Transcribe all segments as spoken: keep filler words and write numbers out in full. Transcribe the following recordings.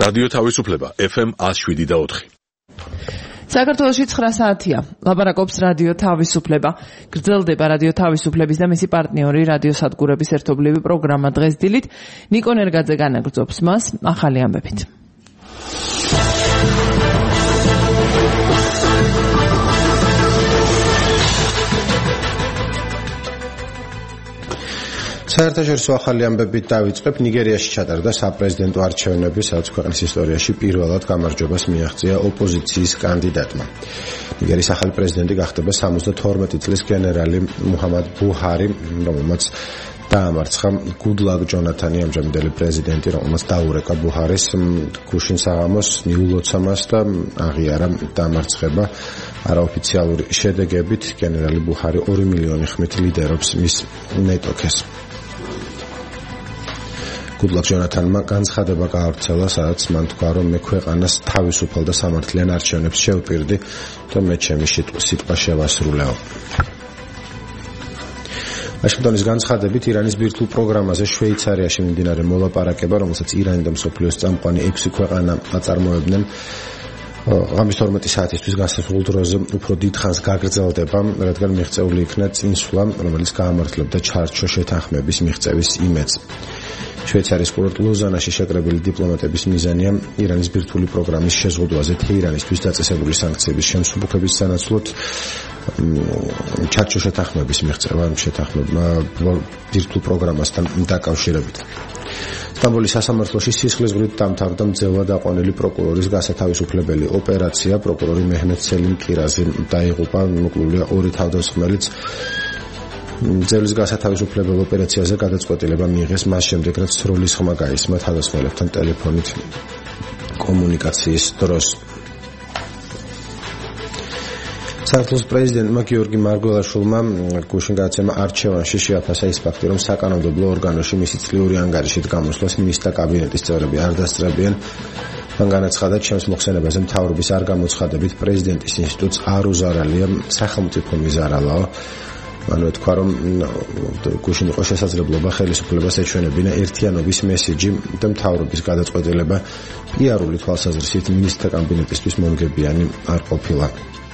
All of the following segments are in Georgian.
რადიო თავისუფლება ეფ ემ one oh seven და four. საქართველოში nine საათია. ლაპარაკობს რადიო თავისუფლება. გრძელდება რადიო თავისუფლების და მისი პარტნიორი რადიო სადგურების ერთობლივი პროგრამა დღეს დილით. ნიკო ნერგაძე განაგრძობს მას ახალი ამბებით. საერთაშორისო ახალი ამბებით დავიწყებ. ნიგერიაში ჩატარდა საპრეზიდენტო არჩევნები, სადაც ქვეყნის ისტორიაში პირველად გამარჯვებას მიაღწია ოპოზიციის კანდიდატმა. ნიგერიის ახალი პრეზიდენტი გახდება seventy-two წლის გენერალი მუჰამად ბუჰარი, რომელმაც დაამარცხა გუდლაკ ჯონათანი, ამჟამინდელი პრეზიდენტი, რომელმაც დაურეკა ბუჰარის გუშინ საღამოს ნიულოცამას და აღიარა დამარცხება. არაოფიციალური შედეგებით გენერალი ბუჰარი two მილიონი ხმით ლიდერობს მის ნეტოქეს. გუდლაკ ჯონათანმა განცხადება გაავრცელა, სადაც მან თქვა, რომ მე ქვეყანას თავისუფალ და სამართლიან არჩევნებს შევპირდი და მე ჩემი სიტყვა შევასრულეო. ვაშინგტონის განცხადებით ირანის ბირთვულ პროგრამაზე შვეიცარიაში მიმდინარე მოლაპარაკება, რომელსაც ირანი და მსოფლიოს წამყვანი ექვსი ქვეყანა აწარმოებდნენ, ღამის twelve საათისთვის გასასრულ დროზე უფრო დიდ ხანს გაგრძელდება, რადგან მიღწეული იქნა წინსვლა, რომელიც გაამართლებდა ჩარჩო შეთანხმების მიღწევის იმედს. შვეიცარიის კურორტ ლოზანაში შეკრებილი დიპლომატების მიზანია ირანის ბირთვული პროგრამის შეზღუდვაზე თეირანისთვის დაწესებული სანქციების შემსუბუქების სანაცვლოდ ჩარჩო შეთანხმების მიღწევა შეთანხმება ბირთვულ პროგრამასთან დაკავშირებით. სტამბოლის სასამართლოში სისხლისღვრით დამთავრდა მძევლად აყვანილი პროკურორის გასათავისუფლებელი ოპერაცია. პროკურორი მეჰმედ სელიმ ყირაზი დაიღუპა, მოკლულია ორი თავდამსხმელიც. მძევლის გასათავისუფლებელ ოპერაციაზე გადაწყვეტილება მიიღეს მას შემდეგ, რაც სროლის ხმა გაისმა თავდამსხმელებთან ტელეფონით კომუნიკაციის დროს. საქართველოს პრეზიდენტმა გიორგი მარგველაშვილმა გუშინ გადაცემა არჩევანში შეაფასა ის ფაქტი, რომ საკანონმდებლო ორგანოში მისი წლიური ანგარიშით გამოსვლას მის და კაბინეტის წევრები არ დასწრებიან. მან განაცხადა, ჩემს მოხსენებაზე მთავრობის არ გამოცხადებით პრეზიდენტის ინსტიტუტს არ უზარალია, სახელმწიფო მიზარალაო. მან თქვა, რომ გუშინ იყო შესაძლებლობა ხელისუფლებას ეჩვენებინა ერთიანობის მესიჯი და მთავრობის გადაწყვეტილება პიარული თვალსაზრისით მინისტრთა კაბინეტისთვის მომგებიანი არ ყოფილა.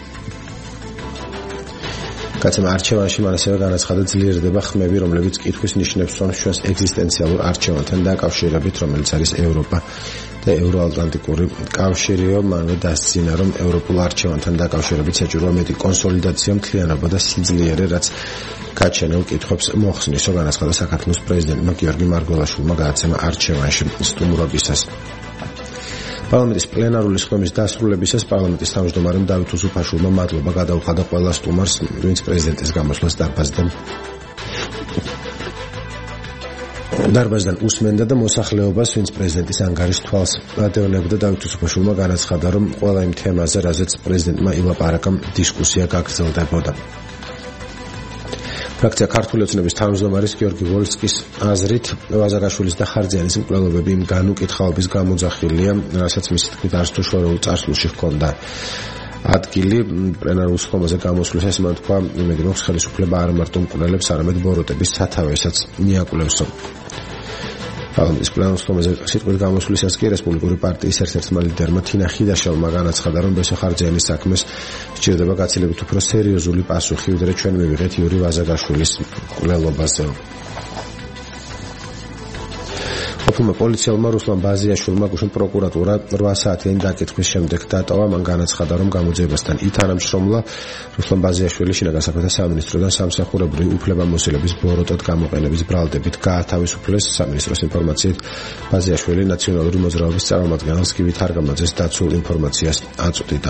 გაცემა არჩევანში მან ასევე განაცხადა, ძლიერდება ხმები, რომლებიც კითხვის ნიშნებს სვამს ჩვენს ეგზისტენციალურ არჩევანთან დაკავშირებით, რომელიც არის ევროპა და ევროატლანტიკური კავშირიო. მანვე დასძინა, რომ ევროპულ არჩევანთან დაკავშირებით საჭიროა მეტი კონსოლიდაცია, მთლიანობა და სიძლიერე, რაც გაჩენილ კითხვებს მოხსნისო, განაცხადა საქართველოს პრეზიდენტმა გიორგი მარგველაშვილმა გადაცემა არჩევანში სტუმრობისას. პარლამენტის პლენარული სხდომის დასრულებისას პარლამენტის თავმჯდომარემ დავით უსუფაშვილმა მადლობა გადაუხადა ყველა სტუმარს, ვინც პრეზიდენტის გამოსვლას დარბაზიდან დარბაზიდან უსმენდა და მოსახლეობას, ვინც პრეზიდენტის ანგარიშს თვალს ადევნებდა. დავით უსუფაშვილმა განაცხადა, რომ ყველა იმ თემაზე, რაზეც პრეზიდენტმა ილაპარაკა, დისკუსია გაგრძელდებოდა. ფრაქცია ქართული ოცნების თავმჯდომარის გიორგი ვოლსკის აზრით, ვაზაგაშვილის და ხარჯიანის მკვლელობები იმ განუკითხაობის გამოძახილია, რასაც მისი თქმით არც თუ შორეულ წარსულში ჰქონდა ადგილი. პლენარულ სხდომაზე გამოსვლისას მან თქვა, იმედი მაქვს ხელისუფლება არ მარტო მკვლელებს, არამედ ბოროტების სათავესაც მიაკვლევსო. პარლამენტის პლენარულ სხდომაზე სიტყვით გამოსვლისას კი რესპუბლიკური პარტიის ერთ-ერთმა ლიდერმა თინა ხიდაშელმა განაცხადა, რომ ბესო ხარჯიანის საქმეს სჭირდება გაცილებით უფრო სერიოზული პასუხი, ვიდრე ჩვენ მივიღეთ იური ვაზაგაშვილის მკვლელობაზე. ყოფილმა პოლიციელმა რუსლან ბაზიაშვილმა გუშინ პროკურატურა eight საათიანი დაკითხვის შემდეგ დატოვა. მან განაცხადა, რომ გამოძიებასთან ითანამშრომლა. რუსლან ბაზიაშვილი შინაგან საქმეთა სამინისტროდან სამსახურებრივი უფლებამოსილების ბოროტად გამოყენების ბრალდებით გაათავისუფლეს. სამინისტროს ინფორმაციით ბაზიაშვილი ნაციონალური მოძრაობის წარმომადგენელს გივით არგამაძეს დაცულ ინფორმაციას აწვდიდა.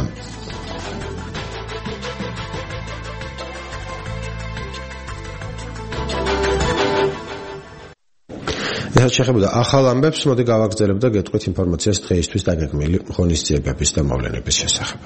ეს შეხებოდა ახალ ამბებს, მოდი გავაგრძელებ და გეტყვით ინფორმაციას დღეისთვის დაგეგმილი ღონისძიებების და მოვლენების შესახებ.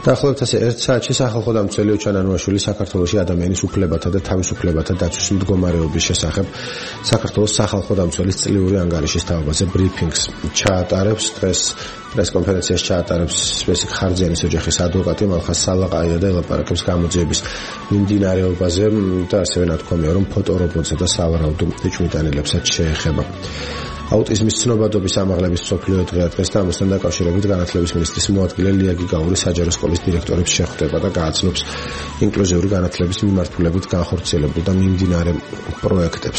დაახლოებით ასე ერთ საათში სახალხო დამცველი ოჩანანუაშვილი საქართველოში ადამიანის უფლებათა და თავისუფლებათა დაცვის მდგომარეობის შესახებ საქართველოს სახალხო დამცველის წლიური ანგარიშის თაობაზე ბრიფინგს ჩაატარებს. დღეს პრესკონფერენციას ჩაატარებს სპეციფიკ ხარჯიანის ოჯახის ადვოკატი მალხაზ სალაყაია და ელაპარაკებს გამოძიების მიმდინარეობაზე და ასევე ნათქვამია, რომ ფოტორობოტსა და სავარაუდო ეჭვმიტანილებსაც შეეხება. აუტიზმის ცნობადობის ამაღლების მსოფლიო დღეა დღეს და ამასთან დაკავშირებით განათლების მინისტრის მოადგილე ლია გიგაური საჯარო სკოლის დირექტორებს შეხვდება და გააცნობს ინკლუზიური განათლების მიმართულებით განხორციელებულ და მიმდინარე პროექტებს.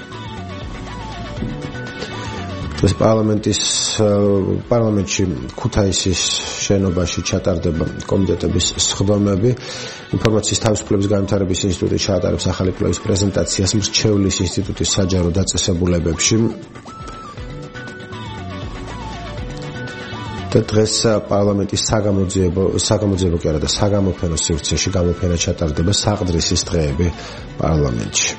დღეს პარლამენტის პარლამენტში ქუთაისის შენობაში ჩატარდება კომიტეტების სხდომები. ინფორმაციის თავისუფლების განვითარების ინსტიტუტი ჩაატარებს ახალი კვლევის პრეზენტაციას მრჩევლის ინსტიტუტის საჯარო დაწესებულებებში. და დღეს პარლამენტის საგამოძიებო საგამოძიებო კი არა და საგამოფენო სივრცეში გამოფენა ჩატარდება საყდრისის დღეები პარლამენტში.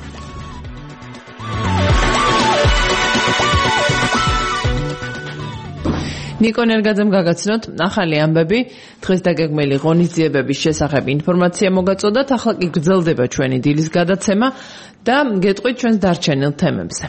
ნიკო ნერგაძემ გაგაცნოთ ახალი ამბები დღეს დაგეგმილი ღონისძიებების შესახებ ინფორმაცია მოგაწოდათ. ახლა კი გრძელდება ჩვენი დილის გადაცემა და გეტყვით ჩვენს დარჩენილ თემებზე.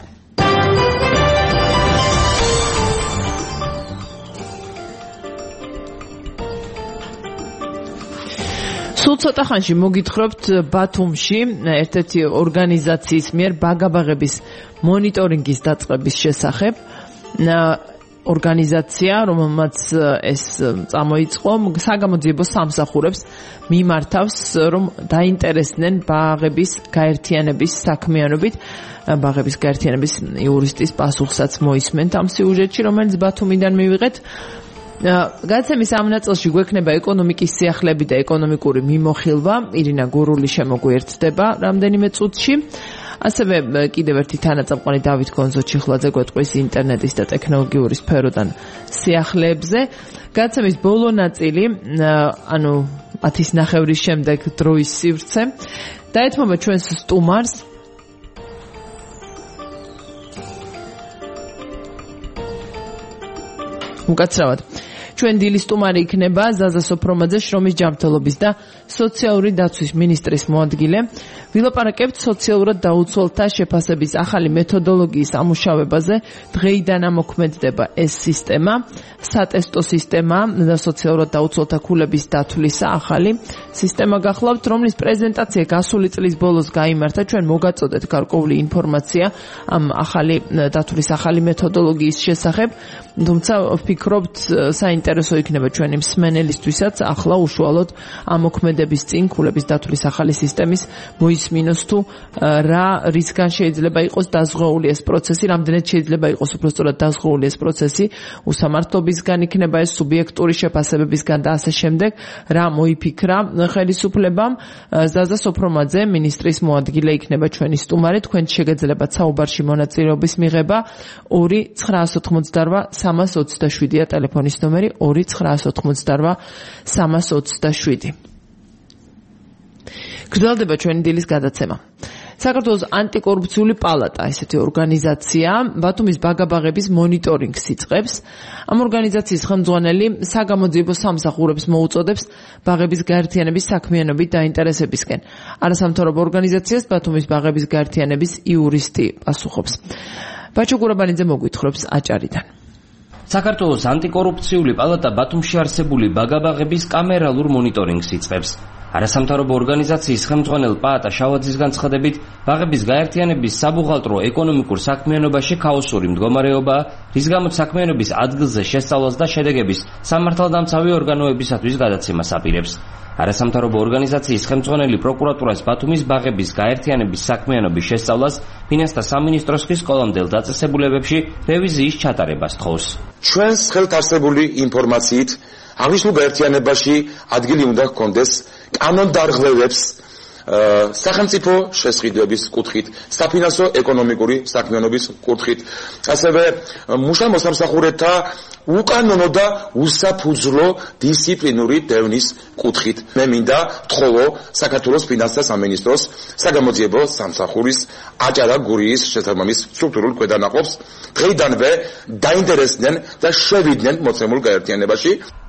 სულ ცოტა ხანში მოგითხრობთ ბათუმში ერთ-ერთი ორგანიზაციის მიერ ბაგაბაღების მონიტორინგის დაწყების შესახებ. ორგანიზაცია, რომელმაც ეს წამოიწყო, საგამოძიებო სამსახურებს მიმართავს, რომ დაინტერესდნენ ბაღების გაერთიანების საქმიანობით. ბაღების გაერთიანების იურისტის პასუხსაც მოისმენთ ამ სიუჟეტში, რომელიც ბათუმიდან მივიღეთ. გადაცემის ამ ნაწილში გვექნება ეკონომიკის სიახლეები და ეკონომიკური მიმოხილვა. ირინა გურული შემოგვიერთდება რამდენიმე წუთში. ასევე კიდევ ერთი თანაწამყვანი დავით გონზო-ჩიხლაძე გვეტყვის ინტერნეტის და ტექნოლოგიური სფეროდან სიახლეებზე. გადაცემის ბოლო ნაწილი, ანუ ათის ნახევრის შემდეგ დროის სივრცე, დაეთმობა ჩვენს სტუმარს. უკაცრავად ჩვენ დილის სტუმარი იქნება ზაზა სოფრომაძე, შრომის ჯანმრთელობის და სოციალური დაცვის მინისტრის მოადგილე. ვილაპარაკებთ სოციალურად დაუცველთა შეფასების ახალი მეთოდოლოგიის ამუშავებაზე. დღეიდან ამოქმედდება ეს სისტემა, სატესტო სისტემა და სოციალურად დაუცველთა ქულების დათვლის ახალი სისტემა გახლავთ, რომლის პრეზენტაცია გასული წლის ბოლოს გაიმართა. ჩვენ მოგაწოდეთ გარკვეული ინფორმაცია ამ ახალი დათვლის ახალი მეთოდოლოგიის შესახებ. თუმცა ვფიქრობთ საინტერესო იქნება ჩვენი მსმენელისთვისაც ახლა უშუალოდ ამოქმედების წინ ქულების დათვლის ახალი სისტემის მოისმინოს თუ რა რისგან შეიძლება იყოს დაზღვეული ეს პროცესი, რამდენად შეიძლება იყოს უბრალოდ დაზღვეული ეს პროცესი, უსამართლობისგან იქნება ეს სუბიექტური შეფასებებისგან და ასე შემდეგ. რა მოიფიქრა ხელისუფლებამ. ზაზა სოფრომაძე, მინისტრის მოადგილე იქნება ჩვენი სტუმარი. თქვენ შეგეძლებათ საუბარში მონაწილეობის მიღება. ორი ცხრაას ოთხმოცდარვა სამას ოცდაშვიდია ტელეფონის ნომერი ორი ცხრაას ოთხმოცდარვა სამას ოცდაშვიდი. გრძელდება ჩვენი დილის გადაცემა. საქართველოს ანტიკორუფციული პალატა, ესეთი ორგანიზაცია, ბათუმის ბაგაბაღების მონიტორინგს იწყებს. ამ ორგანიზაციის ხელმძღვანელი საგამოძიებო სამსახურებს მოუწოდებს ბაღების გაერთიანების საქმიანობით დაინტერესებისკენ. არასამთავრობო ორგანიზაციას ბათუმის ბაღების გაერთიანების იურისტი პასუხობს. ბაჩო გურაბანიძე მოგვითხრობს აჭარიდან. საქართველოს ანტიკორუფციული პალატა ბათუმში არსებული ბაგაბაღების კამერალურ მონიტორინგს იწყებს. არასამთავრობო ორგანიზაციის ხელმძღვანელ პაატა შავაძის განცხადებით, ბაღების გაერთიანების საბუღალტრო ეკონომიკურ საქმიანობაში ქაოსური მდგომარეობაა, რის გამოც საქმიანობის ადგილზე შესწავლას და შედეგების სამართალდამცავი ორგანოებისათვის გადაცემას აპირებს. არასამთავრობო ორგანიზაციის ხელმძღვანელი პროკურატურას ბათუმის ბაღების გაერთიანების საქმიანობის შესწავლას ფინანსთა სამინისტროსთვის სკოლამდელ დაწესებულებებში რევიზიის ჩატარებას თხოვს. ჩვენს ხელთ არსებული ინფორმაციით აღნიშნულ გაერთიანებაში ადგილი უნდა ჰქონდეს კანონდარღვევებს სახელმწიფო შესყიდვების კუთხით, საფინანსო ეკონომიკური საქმიანობის კუთხით, ასევე მუშა მოსამსახურეთა უკანონო და უსაფუძვლო დისციპლინური დევნის კუთხით. მე მინდა თხოვო საქართველოს ფინანსთა სამინისტროს საგამოძიებო სამსახურის აჭარა გურიის შესაბამის სტრუქტურულ ქვედანაყოფს დღეიდანვე დაინტერესდნენ და შევიდნენ მოცემულ გაერთიანებაში.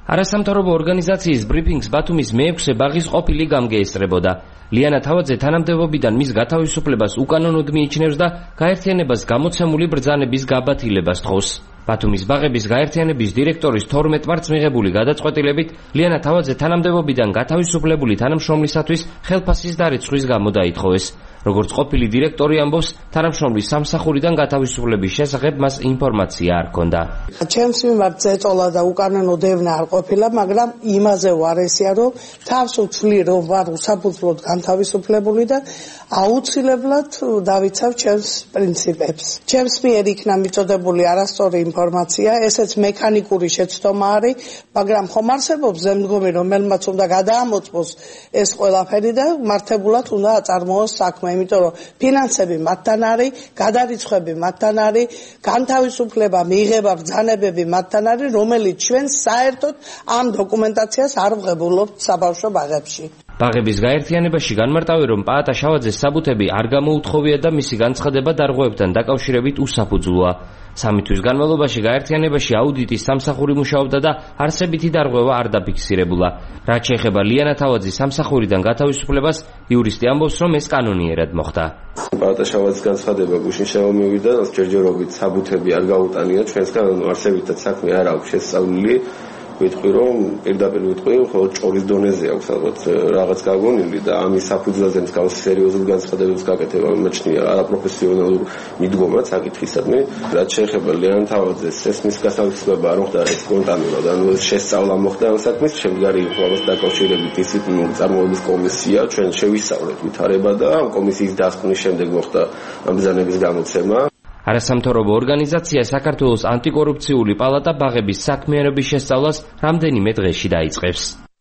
არასამთავრობო ორგანიზაციის ბრიფინგს ბათუმის მეექვსე ბაღის ყოფილი გამგე ესწრებოდა. ლიანა თავაძე თანამდებობიდან მის გათავისუფლებას უკანონოდ მიიჩნევს და გაერთიანებას გამოცემული ბრძანების გაბათილებას თხოვს. ბათუმის ბაღების გაერთიანების დირექტორის თორმეტ მარტს მიღებული გადაწყვეტილებით ლიანა თავაძე თანამდებობიდან გათავისუფლებული თანამშრომლისათვის ხელფასის დარიცხვის გამო დაითხოვეს. როგორც ყოფილი დირექტორი ამბობს, თანამშრომლის სამსახურიდან გათავისუფლების შესახებ მას ინფორმაცია არ ჰქონდა. ჩემს მიმართ წეწოლა და უკანონო დევნა არ ყოფილა, მაგრამ იმაზე ვარ ესია, რომ თავს ვთვლი, რომ ვარ უსაფუძვლოდ განთავისუფლებული და აუცილებლად დავიცავ ჩემს პრინციპებს. ჩემს მიერ იქნა მიწოდებული არასწორი ინფორმაცია, ესეც მექანიკური შეცდომა არის, მაგრამ ხომ არსებობს ზემდგომი, რომელმაც უნდა გადაამოწმოს ეს ყველაფერი და მართებულად უნდა აწარმოოს საქმე, იმიტომ რომ ფინანსები მათთან არის, გადარიცხვები მათთან არის, განთავისუფლება, მიღება, ბრძანებები მათთან არის, რომელიც ჩვენ საერთოდ ამ დოკუმენტაციას არ ვღებულობთ საბავშვო ბაღებში. ბაღების გაერთიანებაში განმარტავენ, რომ პაატა შავაძეს საბუთები არ გამოუთხოვია და მისი განცხადება დარღვევებთან დაკავშირებით უსაფუძვლოა. სამი თვის განმავლობაში გაერთიანებაში აუდიტის სამსახური მუშაობდა და არსებითი დარღვევა არ დაფიქსირებულა. რაც შეეხება ლიანა თავაძის სამსახურიდან გათავისუფლებას, იურისტი ამბობს, რომ ეს კანონიერად მოხდა. პაატა შავაძის განცხადება გუშინ შემომივიდა, ჯერჯერობით საბუთები არ გაუტანია ჩვენსგან, არსებითად საქმე არ აქვს შესწავლილი. ვიტყვი რომ პირდაპირ ვიტყვი მხოლოდ ჭორის დონეზე აქვს ალბათ რაღაც გაგონილი და ამის საფუძველზე მსგავსი სერიოზული განცხადებების გაკეთება მეჩნია არაპროფესიონალურ მიდგომად საკითხისადმი. რაც შეეხება ლიანა თავაძეს ესმის გასაუბრება არ მოხდა ეს სპონტანურად, ანუ შესწავლა მოხდა ამ საქმის, შემდგარი იყო ამას დაკავშირებით დისციპლინური წარმოების კომისია, ჩვენ შევისწავლეთ ვითარება და ამ კომისიის დასკვნის შემდეგ მოხდა ამ ბრძანების გამოცემა. არასამთავრობო ორგანიზაცია საქართველოს ანტიკორუფციული პალატა ბაღების საქმიანობის შესწავლას რამდენიმე დღეში დაიწყებს.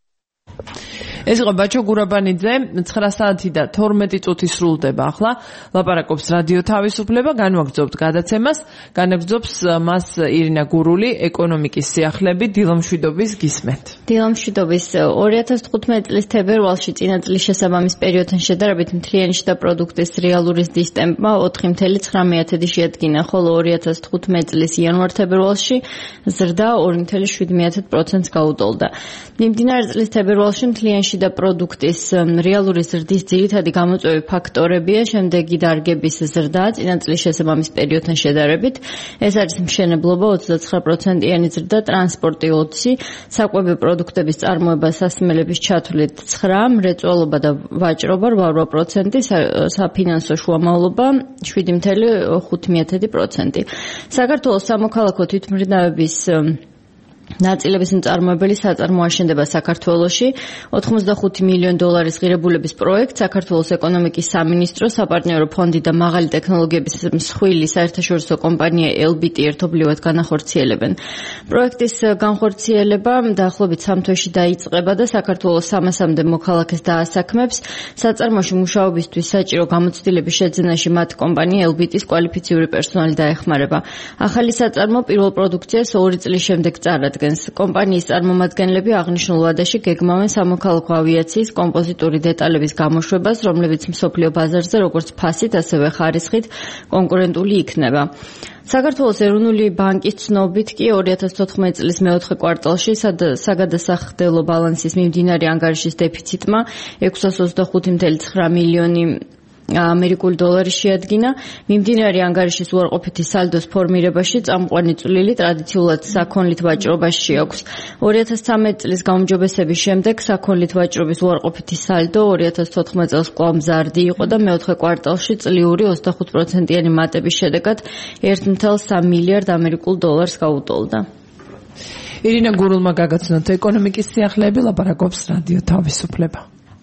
ეს იყო ბაჩო გურაბანიძე, ცხრა საათი და თორმეტი წუთი სრულდება ახლა. ლაპარაკობს რადიო თავისუფლება, განვაგრძობთ გადაცემას, განაგრძობს მას ირინა გურული, ეკონომიკის სიახლეები, დილომშვიდობის გისმენთ. დილომშვიდობის ორი ათას თხუთმეტი წლის თებერვალში წინა წლის შესაბამის პერიოდთან შედარებით მთლიანი შიდა პროდუქტის რეალური ზრდის ტემპმა ოთხი კoma ცხრა შეადგინა, ხოლო ორი ათას თხუთმეტი წლის იანვარ-თებერვალში ზრდა ორი კoma შვიდ პროცენტს გაუტოლდა. მიმდინარე წლის თებერვალში მთლიანი შიდა პროდუქტის რეალური ზრდის ძირითადი გამოწვევი ფაქტორებია შემდეგი დარგების ზრდა წინა წლის შესაბამის პერიოდთან შედარებით. ეს არის მშენებლობა ოცდაცხრა პროცენტიანი ზრდა, ტრანსპორტი ოცი, საკვები პროდუქტების წარმოება სასმელების ჩათვლით ცხრა, მრეწველობა და ვაჭრობა რვა პროცენტი, საფინანსო შუამავლობა შვიდი კoma ხუთი პროცენტი. საქართველოს სამოქალაქო თვითმფრინავების ნაწილების მწარმოებელი საწარმო აშენდება საქართველოში. ოთხმოცდახუთი მილიონი დოლარის ღირებულების პროექტ საქართველოს ეკონომიკის სამინისტრო, საპარტნიორო ფონდი და მაღალი ტექნოლოგიების მსხვილი საერთაშორისო კომპანია ელ ბი ტი ერთობლივად განახორციელებენ. პროექტის განხორციელება დაახლოებით სამ თვეში დაიწყება და საქართველოს სამასამდე მოქალაქეს დაასაქმებს. საწარმოში მუშაობისთვის საჭირო გამოცდილების შეძენაში მათ კომპანია ელ ბი ტის კვალიფიციური პერსონალი დაეხმარება. ახალი საწარმო პირველ პროდუქციას ორი წლის შემდეგ წარადგენს. კომპანიის წარმომადგენლები აღნიშნულ ვადაში გეგმავენ სამოქალაქო ავიაციის კომპოზიტური დეტალების გამოშვებას, რომლებიც მსოფლიო ბაზარზე როგორც ფასით, ასევე ხარისხით კონკურენტული იქნება. საქართველოს ეროვნული ბანკის ცნობით კი ორი ათას თოთხმეტი წლის მეოთხე კვარტალში საგადასახდელო ბალანსის მიმდინარე ანგარიშის დეფიციტმა ექვსას ოცდახუთი კoma ცხრა მილიონი ამერიკული დოლარი შეადგინა. მიმდინარე ანგარიშის უარყოფითი სალდოს ფორმირებაში წამყვანი წვლილი ტრადიციულად საქონლით ვაჭრობაში აქვს. ორი ათას ცხრამეტი წლის გაუმჯობესების შემდეგ საქონლით ვაჭრობის უარყოფითი სალდო ორი ათას თოთხმეტი წელს კვლავ მზარდი იყო და მეოთხე კვარტალში წლიური ოცდახუთ პროცენტიანი მატების შედეგად ერთი კoma სამი მილიარდ ამერიკულ დოლარს გაუტოლდა. ირინა გურულმა გაგაცნოთ ეკონომიკის სიახლეები, ლაპარაკობს რადიო თავისუფლება.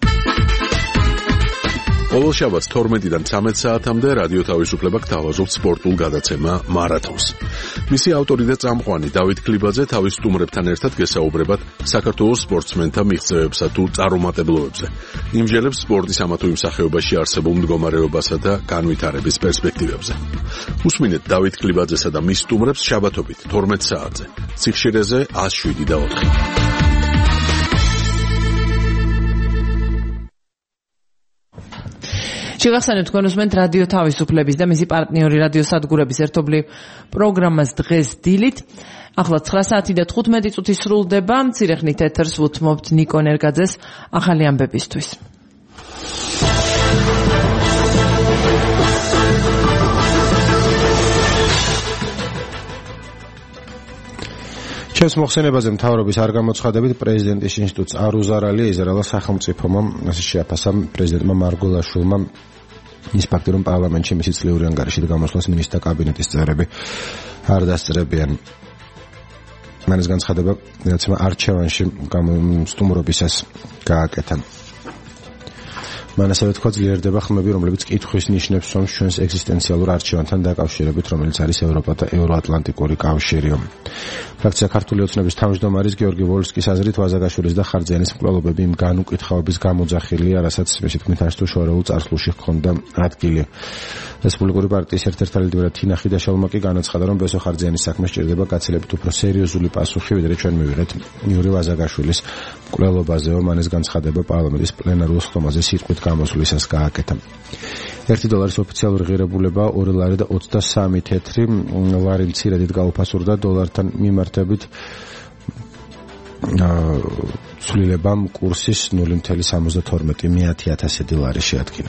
ყოველ შაბათს თორმეტიდან ცამეტ საათამდე რადიო თავისუფლება გთავაზობთ სპორტულ გადაცემა მარათონს. მისი ავტორი და წამყვანი დავით ქლიბაძე თავის სტუმრებთან ერთად გესაუბრებათ საქართველოს სპორტსმენთა მიღწევებსა თუ წარუმატებლობებზე. იმჯერებს სპორტის ამა თუ იმ სახეობაში არსებულ მდგომარეობასა და განვითარების პერსპექტივებზე. უსმინეთ დავით ქლიბაძესა და მის სტუმრებს შაბათობით თორმეტ საათზე. ციხშირეზე ას შვიდი და ოთხი. შეგახსენებთ თქვენ უსმენთ რადიო თავისუფლების და მისი პარტნიორი რადიო სადგურების ერთობლივ პროგრამას დღეს დილით. ახლა ცხრა საათი და თხუთმეტი წუთი სრულდება. მცირე ხნით ეთერს ვუთმობთ ნიკო ნერგაძეს ახალი ამბებისთვის. ჩემს მოხსენებაზე მთავრობის არ გამოცხადებით პრეზიდენტის ინსტიტუტს არ უზარალია იზრაელა სახელმწიფომ ასე შეაფასა პრეზიდენტმა მარგველაშვილმა ის ფაქტი რომ პარლამენტში მისი წლიური ანგარიში და გამოსვლას მინისტრთა კაბინეტის წევრები არ დასწრებიან. მანეს განცხადება რაცმა არჩევანში სტუმრობისას გააკეთა. მან ასევე თქვა ძლიერდება ხმები, რომლებიც კითხვის ნიშნებს სვამს ჩვენს ეგზისტენციალურ არჩევანთან დაკავშირებით, რომელიც არის ევროპა და ევროატლანტიკური კავშირიო. ფრაქცია ქართული ოცნების თავმჯდომარის გიორგი ვოლსკის აზრით ვაზაგაშვილის და ხარძიანის მკვლელობები იმ განუკითხავების გამოძახილია, რასაც მისი თქმით არც თუ შორეულ წარსულში ჰქონდა ადგილი. რესპუბლიკური პარტიის ერთ-ერთი ლიდერი თინა ხიდაშალმა კი განაცხადა, რომ ბესო ხარძიანის საქმე სჭირდება გაცილებით უფრო სერიოზული პასუხი, ვიდრე ჩვენ მივიღეთ იური ვაზაგაშვილის მკვლელობაზე. მანეს განცხადება პარლამენტის პლენარულ ხდომაზე სიტყვით გამოსვლისას გააკეთა. ერთი დოლარის ოფიციალური ღირებულება ორი ლარი და ოცდასამი თეთრი ლარი მცირედით გაუფასურდა დოლართან მიმართებით ცვლილებამ კურსის ნული virgulă სამოცდათორმეტი ათასი ლარი შეადგინა.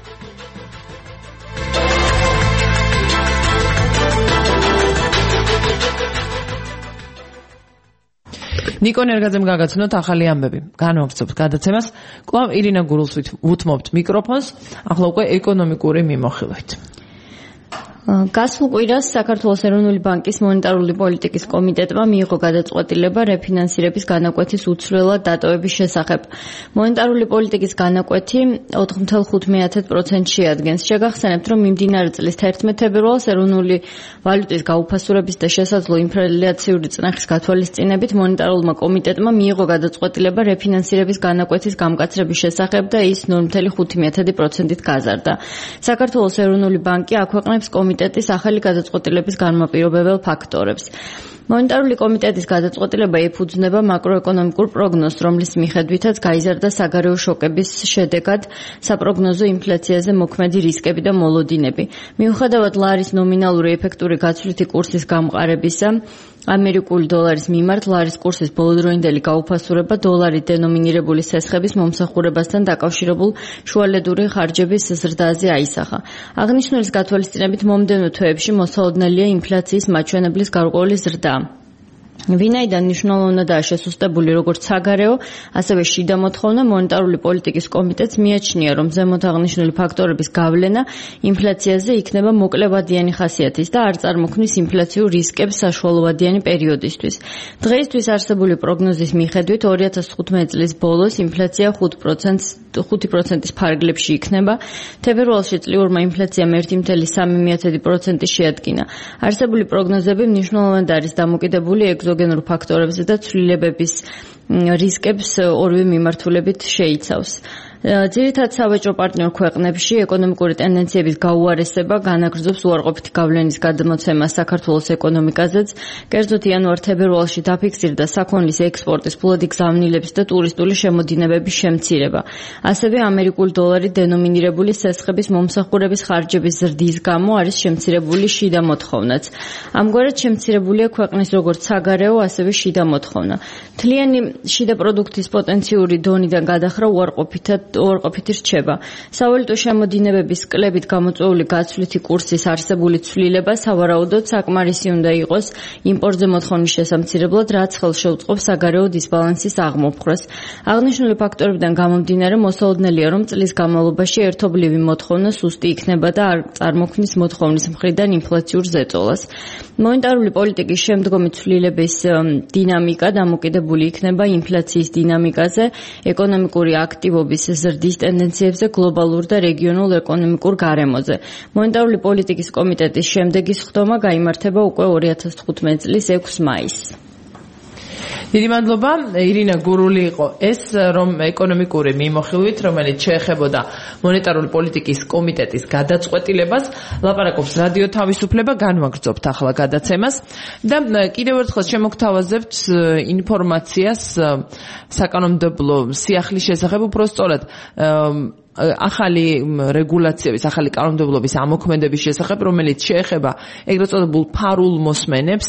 ნიკო ნერგაძემ გაგაცნოთ ახალი ამბები. განვაგრძობთ გადაცემას. კვლავ ირინა გურულს ვუთმობთ მიკროფონს. ახლა უკვე ეკონომიკური მიმოხილვით. გასულ კვირას საქართველოს ეროვნული ბანკის მონეტარული პოლიტიკის კომიტეტმა მიიღო გადაწყვეტილება რეფინანსირების განაკვეთის უცვლელად დატოვების შესახებ. მონეტარული პოლიტიკის განაკვეთი ოთხ virgulă ხუთი პროცენტს შეადგენს. შეგახსენებთ, რომ მიმდინარე წლის თერთმეტ თებერვალს ეროვნული ვალუტის გაუფასურების და შესაძლო ინფლაციური წნეხის გათვალისწინებით მონეტარულმა კომიტეტმა მიიღო გადაწყვეტილება რეფინანსირების განაკვეთის გამკაცრების შესახებ და ის ნული virgulă ხუთი პროცენტით გაზარდა. საქართველოს ეროვნული ბანკი აქვეყნებს კომიტეტის ახალი გადაწყვეტილების განმაპირობებელ ფაქტორებს. მონეტარული კომიტეტის გადაწყვეტილება ეფუძნება მაკროეკონომიკურ პროგნოზს, რომლის მიხედვითაც გაიზარდა საგარეო შოკების შედეგად საპროგნოზო ინფლაციაზე მოქმედი რისკები და მოლოდინები. მიუხედავად ლარის ნომინალური ეფექტური გაცვლითი კურსის გამყარებისა, ამერიკული დოლარის მიმართ ლარის კურსის ბოლოდროინდელი გაუფასურება დოლარით დენომინირებული სესხების მომსახურებასთან დაკავშირებულ შუალედური ხარჯების ზრდაზე აისახა. აღნიშნულის გათვალისწინებით მომდევნო თვეებში მოსალოდნელია ინფლაციის მაჩვენებლის გარკვეული ზრდა. ვინაიდან მნიშვნელოვნადაა შესუსტებული როგორც საგარეო, ასევე შიდა მოთხოვნა, მონეტარული პოლიტიკის კომიტეტს მიაჩნია, რომ ზემოთ აღნიშნული ფაქტორების გავლენა ინფლაციაზე იქნება მოკლევადიანი ხასიათის და არ წარმოქმნის ინფლაციურ რისკებს საშუალოვადიანი პერიოდისთვის. დღეისთვის არსებული პროგნოზის მიხედვით ორი ათას თხუთმეტი წლის ბოლოს ინფლაცია ხუთი პროცენტის ფარგლებში იქნება. თებერვალში წლიურმა ინფლაციამ ერთი virgulă სამი პროცენტი შეადგინა. არსებული პროგნოზები მნიშვნელოვნად არის დამოკიდებული ეგზოგენურ ფაქტორებზე და ცვლილებების რისკებს ორივე მიმართულებით შეიცავს. ძირითადად სავაჭრო პარტნიორ ქვეყნებში ეკონომიკური ტენდენციების გაუარესება განაგრძობს უარყოფითი გავლენის გადმოცემას საქართველოს ეკონომიკაზეც. კერძოდ იანვარ-თებერვალში დაფიქსირდა საქონლის ექსპორტის ფულადი გზავნილების და ტურისტული შემოდინებების შემცირება. ასევე ამერიკული დოლარით დენომინირებული სესხების მომსახურების ხარჯების ზრდის გამო არის შემცირებული შიდა მოთხოვნაც. ამგვარად შემცირებულია ქვეყნის როგორც საგარეო, ასევე შიდა მოთხოვნა. მთლიანი შიდა პროდუქტის პოტენციური დონიდან გადახრა უარყოფითად უარყოფითი რჩება. სავალუტო შემოდინებების კლებით გამოწვეული გაცვლითი კურსის არსებული ცვლილება სავარაუდოდ საკმარისი უნდა იყოს იმპორტზე მოთხოვნის შესამცირებლად, რაც ხელს შეუწყობს საგარეო დისბალანსის აღმოფხვრას. აღნიშნული ფაქტორებიდან გამომდინარე, მოსალოდნელია, რომ წლის განმავლობაში ერთობლივი მოთხოვნა სუსტი იქნება და არ წარმოქმნის მოთხოვნის მხრიდან ინფლაციურ ზეწოლას. მონეტარული პოლიტიკის შემდგომი ცვლილების დინამიკა დამოკიდებული იქნება ინფლაციის დინამიკაზე, ეკონომიკური აქტივობის ზრდის ტენდენციებზე, გლობალურ და რეგიონულ ეკონომიკურ გარემოზე. მონეტარული პოლიტიკის კომიტეტის შემდეგი სხდომა გაიმართება უკვე ორი ათას თხუთმეტი წლის ექვსი მაისს. დიდი მადლობა. ირინა გურული იყო ეს, რომ ეკონომიკური მიმოხილვით, რომელიც შეეხებოდა მონეტარული პოლიტიკის კომიტეტის გადაწყვეტილებას, ლაპარაკობს რადიო თავისუფლება. განვაგრძობთ ახლა გადაცემას და კიდევ ერთხელ შემოგთავაზებთ ინფორმაციას საკანონმდებლო სიახლის შესახებ, უფრო სწორად ახალი რეგულაციების, ახალი კანონმდებლობის ამოქმედების შესახებ, რომელიც შეეხება ეგრეთ წოდებულ ფარულ მოსმენებს,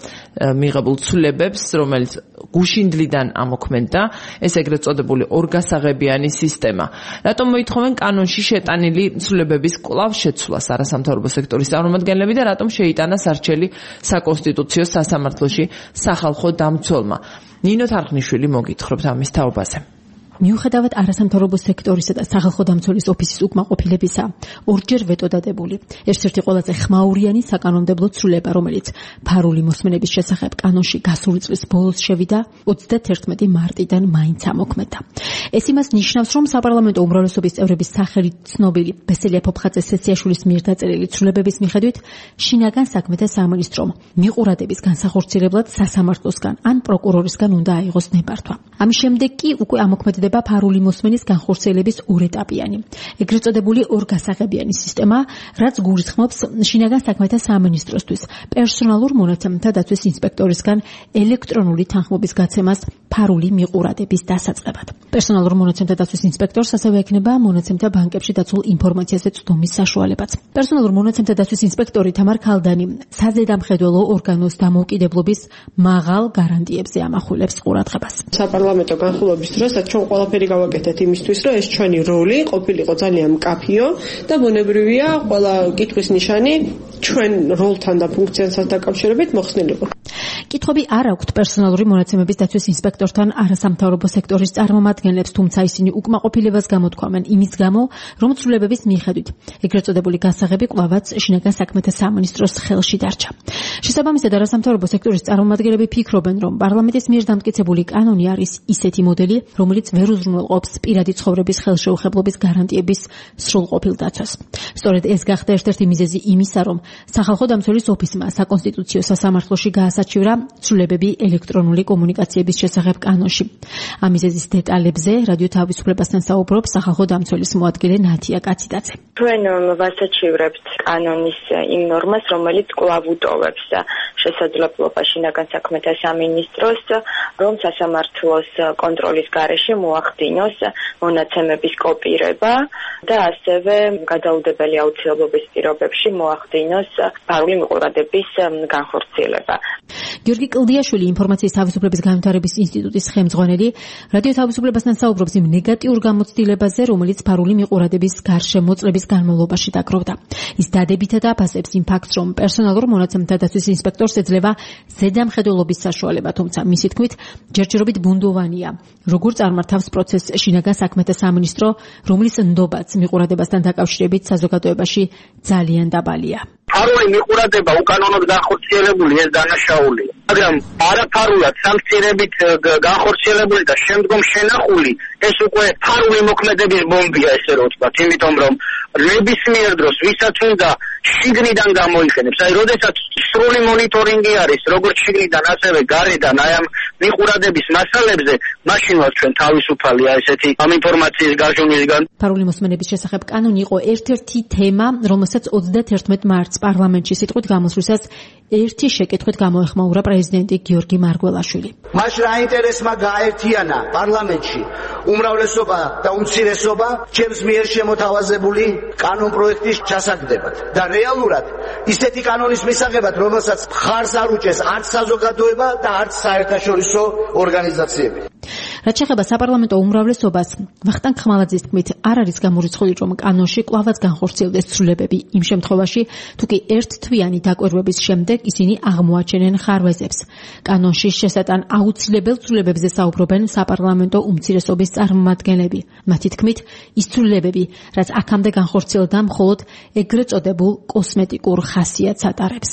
მიღებულ ცვლილებებს, რომელიც გუშინდლიდან ამოქმედდა, ეს ეგრეთ წოდებული ორგასაღებიანი სისტემა. რატომ მოითხოვენ კანონში შეტანილი ცვლილებების კვლავ შეცვლას არასამთავრობო სექტორის წარმომადგენლები და რატომ შეიტანა სარჩელი საკონსტიტუციო სასამართლოში სახალხო დამცველმა? ნინო თარხნიშვილი მოგითხრობთ ამის თაობაზე. მიუხედავად არასამთავრობო სექტორისა და სახალხო დამცველის ოფისის უკმაყოფილებისა, ორჯერ ვეტო დადებული. ერთ-ერთი ყველაზე ხმაურიანი საკანონმდებლო ცვლილება, რომელიც ფარული მოსმენების შესახებ კანონში გასული წლის ბოლოს შევიდა, ოცდათერთმეტი მარტიდან მაინც ამოქმედდა. ეს იმას ნიშნავს, რომ საპარლამენტო უმრავლესობის წევრების სახელით ცნობილი ბესელია ფოფხაძე სესიაშვილის მიერ დაწერილი ცვლილებების მიხედვით, შინაგან საქმეთა სამინისტრომ მიყურადების განსახორციელებლად სასამართლოსგან ან პროკურორისგან უნდა აიღოს ნებართვა. ამის შემდეგ კი უკვე ამოქმედდა ფარული მოსმენის განხორციელების ორეტაპიანი, ეგრეთ წოდებული ორგასაღებიანი სისტემა, რაც გულისხმობს შინაგან საქმეთა სამინისტროსთვის პერსონალურ მონაცემთა დაცვის ინსპექტორისგან ელექტრონული თანხმობის გაცემას ფარული მიყურადების დასაწყებად. პერსონალურ მონაცემთა დაცვის ინსპექტორს ასევე ექნება მონაცემთა ბანკებში დაცულ ინფორმაციაზე წვდომის საშუალებაც. პერსონალურ მონაცემთა დაცვის ინსპექტორი თამარ ქალდანი საზედამხედველო ორგანოს დამოუკიდებლობის მაღალ გარანტიებზე ამახვილებს ყურადღებას. საპარლამენტო განხილვების დროსაც ჩვენ ყველაფერი გავაკეთეთ იმისთვის, რომ ეს ჩვენი როლი ყოფილიყო ძალიან მკაფიო და ბუნებრივია ყველა კითხვის ნიშანი ჩვენ როლთან და ფუნქციასთან დაკავშირებით მოხსნილიყო. კითხვები არ აქვთ პერსონალური მონაცემების დაცვის ინსპექტორთან არასამთავრობო სექტორის წარმომადგენლებს, თუმცა ისინი უკმაყოფილებას გამოთქვამენ იმის გამო, რომ ცვლილებების მიხედვით ეგრეთ წოდებული გასაღები კვლავაც შინაგან საქმეთა სამინისტროს ხელში დარჩა. შესაბამისად, არასამთავრობო სექტორის წარმომადგენლები ფიქრობენ, რომ პარლამენტის მიერ დამტკიცებული კანონი არის ისეთი მოდელი, რომელიც ვერ უზრუნველყოფს პირადი ცხოვრების ხელშეუხებლობის გარანტიების სრულყოფილ დაცვას. სწორედ ეს გახდა ერთ-ერთი მიზეზი იმისა, რომ სახალხო დამცველის ოფისმა საკონსტიტუციო სასამართლოში გაასაჩივრა ცვლილებები ელექტრონული კომუნიკაციების შესახებ კანონში. ამ მიზეზის დეტალებზე რადიო თავისუფლებასთან საუბრობს სახალხო დამცველის მოადგილე ნათია კაციდაძე. ჩვენ ვასაჩივრებთ კანონის იმ ნორმას, რომელიც კვლავ უტოვებს შესაძლებლობა შინაგან საქმეთა სამინისტროს, რომ სასამართლოს კონტროლის გარეშე მოახდინოს მონაცემების კოპირება და ასევე გადაუდებელი აუცილებლობის პირობებში მოახდინოს ფარული მიყურადების განხორციელება. გიორგი კლდიაშვილი, ინფორმაციის თავისუფლების განვითარების ინსტიტუტის ხელმძღვანელი, რადიო თავისუფლებასთან საუბრობს იმ ნეგატიურ გამოცდილებაზე, რომელიც ფარული მიყურადების გარშემოწლების განმავლობაში დაგროვდა. ის დადებითად აფასებს იმ ფაქტს, რომ პერსონალურ მონაცემთა დაცვის ინსპექტორს ეძლევა ზედამხედველობის საშუალება, თუმცა მისი თქმით, ჯერჯერობით ბუნდოვანია. როგორ წარმართავს პროცესს შინაგან საქმეთა სამინისტრო, რომლის ნდობაც მიყურადებასთან დაკავშირებით საზოგადოებაში ძალიან დაბალია. ფარული მიყურადება უკანონოდ განხორციელებული ეს დანაშაული, მაგრამ არაფარულად სანქცირებით განხორციელებული და შემდგომ შენახული ეს უკვე ფარული მოქმედების ბომბია, ესე რომ ვთქვათ, იმიტომ რომ ნებისმიერ დროს ვისაც უნდა შიგნიდან გამოიყენებს, აი როდესაც სრული მონიტორინგი არის როგორც შიგნიდან ასევე გარედან აი ამ მიყურადების მასალებზე, მაშინ ვარ ჩვენ თავისუფალია ესეთი ამ ინფორმაციის გაჟონისგან. ფარული მოსმენების შესახებ კანონი იყო ერთ-ერთი თემა, რომელსაც ოცდათერთმეტ მარტს პარლამენტში სიტყვით გამოსვლისას ერთი შეკითხვით გამოეხმაურა პრეზიდენტი გიორგი მარგველაშვილი. მას რა ინტერესმა გააერთიანა პარლამენტში უმრავლესობა და უმცირესობა ჩემს მიერ შემოთავაზებული კანონ პროექტის ჩასაგდებად და რეალურად ისეთი კანონის მისაღებად, რომელსაც მხარს არ უჭერს არც საზოგადოება და არც საერთაშორისო ორგანიზაციები. რაც შეეხება საპარლამენტო უმრავლესობას, ვახტანგ ხმალაძის თქმით, არ არის გამორიცხული, რომ კანონში კვლავაც განხორციელდეს ცვლილებები იმ შემთხვევაში, თუ კი ერთთვიანი დაკვირვების შემდეგ ისინი აღმოაჩენენ ხარვეზებს. კანონში შესატან აუცილებელ ცვლილებებზე საუბრობენ საპარლამენტო უმცირესობის წარმომადგენლები. მათი თქმით, ის ცვლილებები, რაც აქამდე განხორციელდა, მხოლოდ ეგრეთ წოდებულ კოსმეტიკურ ხასიათს ატარებს.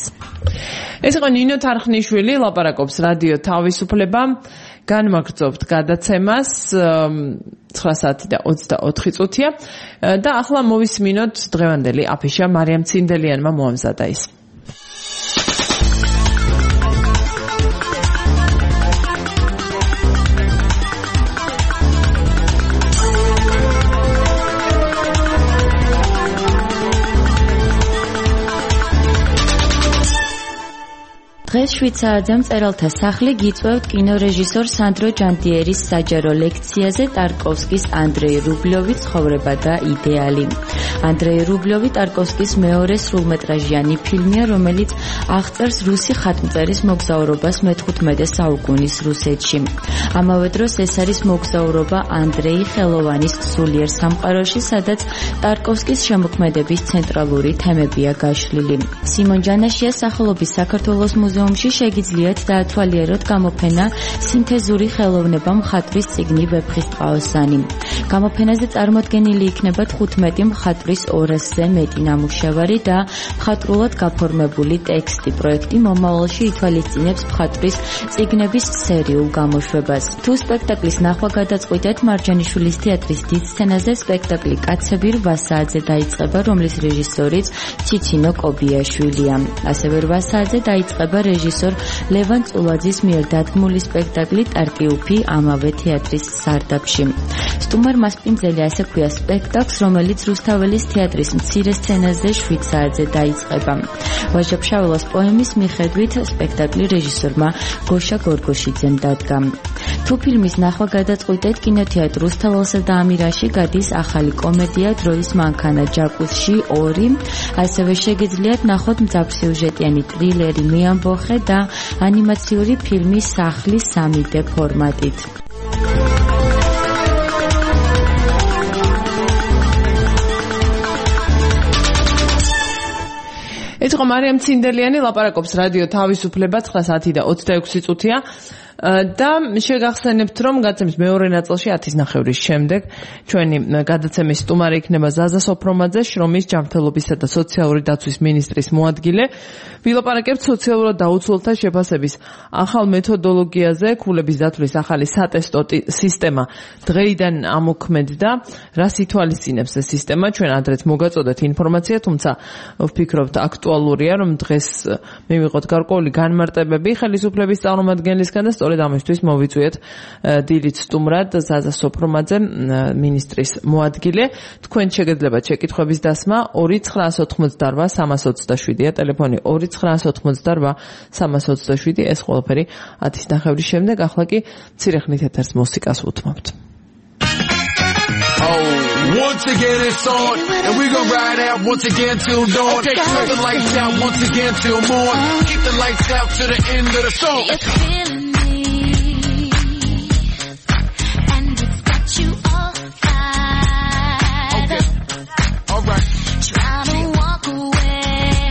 ეს იყო ნინო თარხნიშვილი, ლაპარაკობს რადიო თავისუფლება. განმაგრძობთ გადაცემას, ცხრა საათი და ოცდაოთხი წუთია და ახლა მოვისმინოთ დღევანდელი აფიშა მარიამ ცინდელიანმა მოამზადა ის. დღეს დღეს შვიდ საათზე მწერალთა სახლი გიწვევთ კინორეჟისორ სანდრო ჯანტიერის საჯარო ლექციაზე ტარკოვსკის ანდრეი რუბლიოვის ცხოვრება და იდეალი. ანდრეი რუბლიოვი ტარკოვსკის მეორე სრულმეტრაჟიანი ფილმია, რომელიც აღწერს რუსი ხატმწერის მოგზაურობას მეთხუთმეტე საუკუნის რუსეთში. ამავე დროს ეს არის მოგზაურობა ანდრეი ხელოვანის სულიერ სამყაროში, სადაც ტარკოვსკის შემოქმედების ცენტრალური თემებია გაშლილი. სიმონ ჯანაშიას სახელობის საქართველოს მუზეუმში შეგიძლიათ დაათვალიეროთ გამოფენა სინთეზური ხელოვნება მხატვრის წიგნი ვეფხისტყაოსანი. გამოფენაზე წარმოდგენილი იქნება თხუთმეტი მხატვრის ორასზე მეტი ნამუშევარი და მხატვრულად გაფორმებული ტექსტი. პროექტი მომავალში ითვალისწინებს მხატვრის წიგნების სერიულ გამოშვებას. თუ სპექტაკლის ნახვა გადაწყვიტეთ, მარჯანიშვილის თეატრის დიდ სცენაზე სპექტაკლი კაცები რვა საათზე დაიწყება, რომლის რეჟისორიც ციცინო კობიაშვილია. ასევე რვა საათზე დაიწყება რეჟისორ ლევან წულაძის მიერ დადგმული სპექტაკლი ტარტიუფი ამავე თეატრის სარდაფში. სტუმარ მასპინძელი ასე ქვია სპექტაკლს, რომელიც რუსთაველის თეატრის მცირე სცენაზე შვიდ საათზე დაიწყება. ვაჟა-ფშაველას პოემის მიხედვით სპექტაკლი რეჟისორმა გოშა გორგოშიძემ დადგა. თუ ფილმის ნახვა გადაწყვიტეთ, კინოთეატრ რუსთაველსა და ამირაში გადის ახალი კომედია დროის მანქანა ჯაკუზში ორი, ასევე შეგიძლიათ ნახოთ მძაფრსიუჟეტიანი ტრილერი მე ამბოხე და ანიმაციური ფილმი სახლი სამი დე ფორმატით. ეს იყო მარიამ ცინდელიანი, ლაპარაკობს რადიო თავისუფლება, ცხრა საათი და ოცდაექვსი წუთია. და შეგახსენებთ, რომ გადაცემის მეორე ნაწილში ათის ნახევრის შემდეგ ჩვენი გადაცემის სტუმარი იქნება ზაზა სოფრომაძე, შრომის, ჯანმრთელობისა და სოციალური დაცვის მინისტრის მოადგილე. ვილაპარაკებთ სოციალურად დაუცველთა შეფასების ახალ მეთოდოლოგიაზე, ქულების დათვლის ახალი სატესტო სისტემა დღეიდან ამოქმედდა. რას ითვალისწინებს ეს სისტემა? ჩვენ ადრეც მოგაწოდეთ ინფორმაცია, თუმცა ვფიქრობთ აქტუალურია, რომ დღეს მივიღოთ გარკვეული განმარტებები ხელისუფლების წარმომადგენლისგან და სწორედ ამისთვის მოვიწვიეთ დილით სტუმრად ზაზა სოფრომაძე, მინისტრის მოადგილე. თქვენ შეგეძლებათ შეკითხვების დასმა ორი ცხრა ოთხმოცდარვა სამას ოცდაშვიდია ტელეფონი ორი ცხრა ოთხმოცდარვა სამას ოცდაშვიდი. ეს ყველაფერი ათის ნახევრის შემდეგ. ახლა კი მცირე ხნით ეთერს მუსიკას უთმობთ. Oh, once again it's on, and we gon' ride out once again till dawn. Okay, turn the lights out once again till morn. Keep the lights out to the end of the song. It's feeling me, and it's got you all fired. Okay, all right. Try to walk away,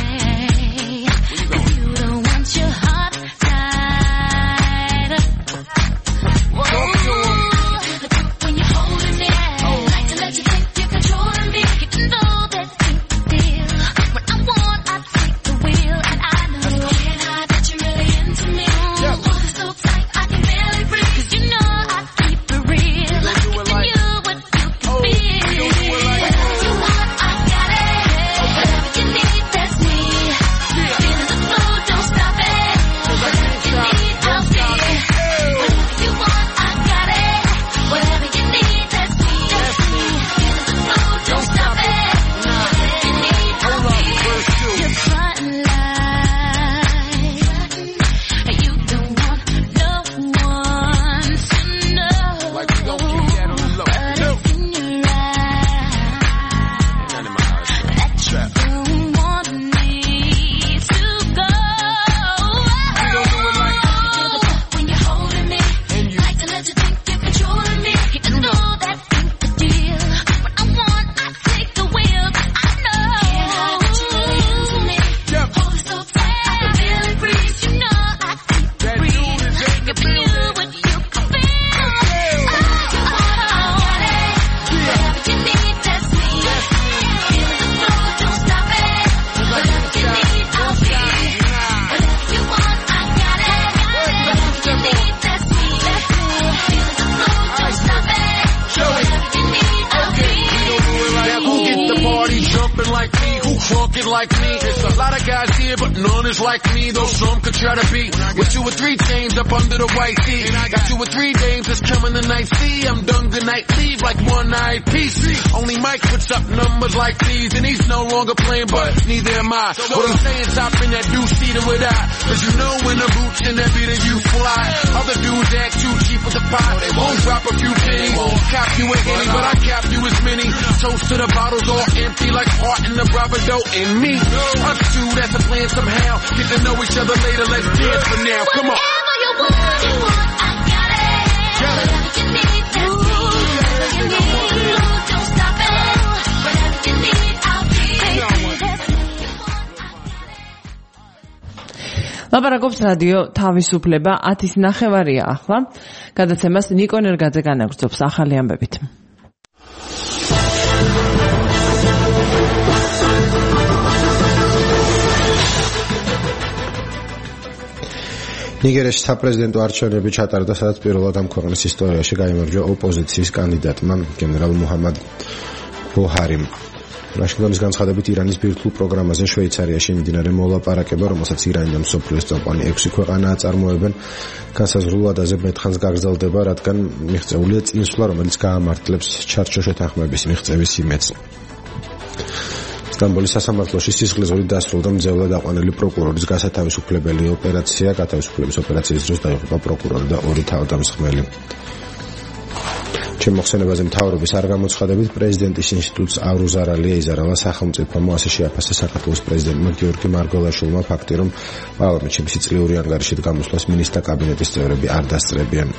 cause you don't want your heart tied. Whoa. like me. A lot of guys here, but none is like me. Though some could try to be with two or three chains up under the white tee. Got two or three dames that's coming the night. See, I'm done good night leave like one night piece. Only Mike puts up numbers like these, and he's no longer playing, but neither am I. What I'm saying, stop in that dude seated with I. Cause you know when the boots in that beat and you fly. Other dudes act too cheap with the pot. They won't drop a few pennies. Cap you a henny, but I cap you as many. Toast to the bottles all empty like heart in the bravado in me. Us two, that's a plan somehow. Get to know each other later, let's dance for now. Come on. Whatever you want, you want, I got it. Whatever you need, that's me. Whatever you need, don't stop it. Whatever you need, I'll be. ლაპარაკობს რადიო თავისუფლება ათის ნახევარია ახლა. გადაცემას ნიკო ნერგაძე განაგრძობს ახალი ამბებით. ნიგერიაში საპრეზიდენტო არჩევნები ჩატარდა, სადაც პირველად ამ ქვეყნის ისტორიაში გაიმარჯვა ოპოზიციის კანდიდატმა გენერალ მუჰამად ბუჰარიმ. ვაშინგტონის განცხადებით ირანის ბირთვულ პროგრამაზე შვეიცარიაში მიმდინარე მოლაპარაკება, რომელსაც ირანი და მსოფლიოს წამყვანი ექვსი ქვეყანა აწარმოებენ, განსაზღვრულ ვადაზე მეტხანს გაგრძელდება, რადგან მიღწეულია წინსვლა, რომელიც გაამართლებს ჩარჩო შეთანხმების მიღწევის იმედს. სტამბოლის სასამართლოში სისხლისღვრით დასრულდა მძევლად აყვანილი პროკურორის გასათავისუფლებელი ოპერაცია. გათავისუფლების ოპერაციის დროს დაიღუპა პროკურორი და ორი თავდამსხმელი. შემოხსენებაზე მთავრობის არ გამოცხადებით პრეზიდენტის ინსტიტუტს არ უზარალია იზარალა სახელმწიფომ, ასე შეაფასა საქართველოს პრეზიდენტმა გიორგი მარგველაშვილმა ფაქტი, რომ პარლამენტში მისი წლიური ანგარიშით გამოსვლას მინისტრთა კაბინეტის წევრები არ დასწრებიან.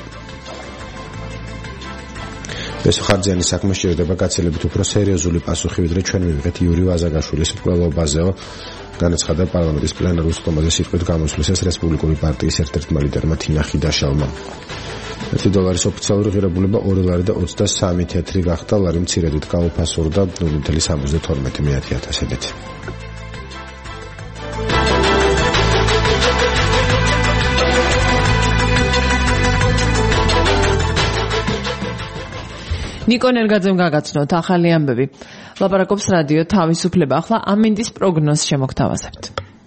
ეს ხარჯიანი საქმე სჭირდება გაცილებით უფრო სერიოზული პასუხი, ვიდრე ჩვენ მივიღეთ იური ვაზაგაშვილის მკვლელობაზეო, განაცხადა პარლამენტის პლენარულ სტომაზე სიტყვით გამოსვლისას რესპუბლიკური პარტიის ერთ-ერთმა ლიდერმა თინა ხიდაშალმა. ერთი დოლარის ოფიციალური ღირებულება ორი ლარი და ოცდასამი თეთრი გახდა, ლარი მცირედით გაუფასურდა ნული virgulă სამოცდათორმეტი ათასედით. ნიკო ნერგაძემ გაგაცნოთ ახალი ამბები. ლაპარაკობს რადიო თავისუფლება. ახლა ამინდის პროგნოზს შემოგთავაზებთ.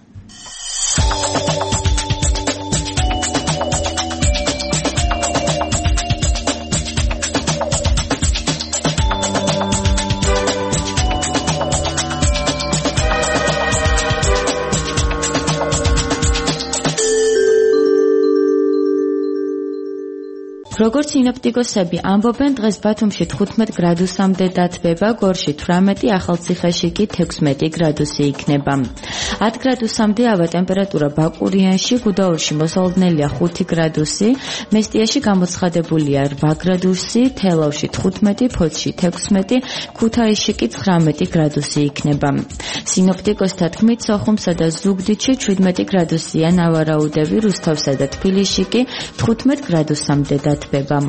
როგორც სინოპტიკოსები ამბობენ, დღეს ბათუმში თხუთმეტ გრადუსამდე დათბება, გორში თვრამეტი, ახალციხეში კი თექვსმეტი გრადუსი იქნება. ათ გრადუსამდე ავა ტემპერატურა ბაკურიანში, გუდაურში მოსალოდნელია ხუთი გრადუსი, მესტიაში გამოცხადებულია რვა გრადუსი, თელავში თხუთმეტი, ფოთში თექვსმეტი, ქუთაისში კი ცხრამეტი გრადუსი იქნება. სინოპტიკოსთა თქმით, სოხუმსა და ზუგდიდში შვიდმეტი გრადუსია ნავარაუდები, რუსთავსა და თბილისში კი თხუთმეტ გრადუსამდე დათბება.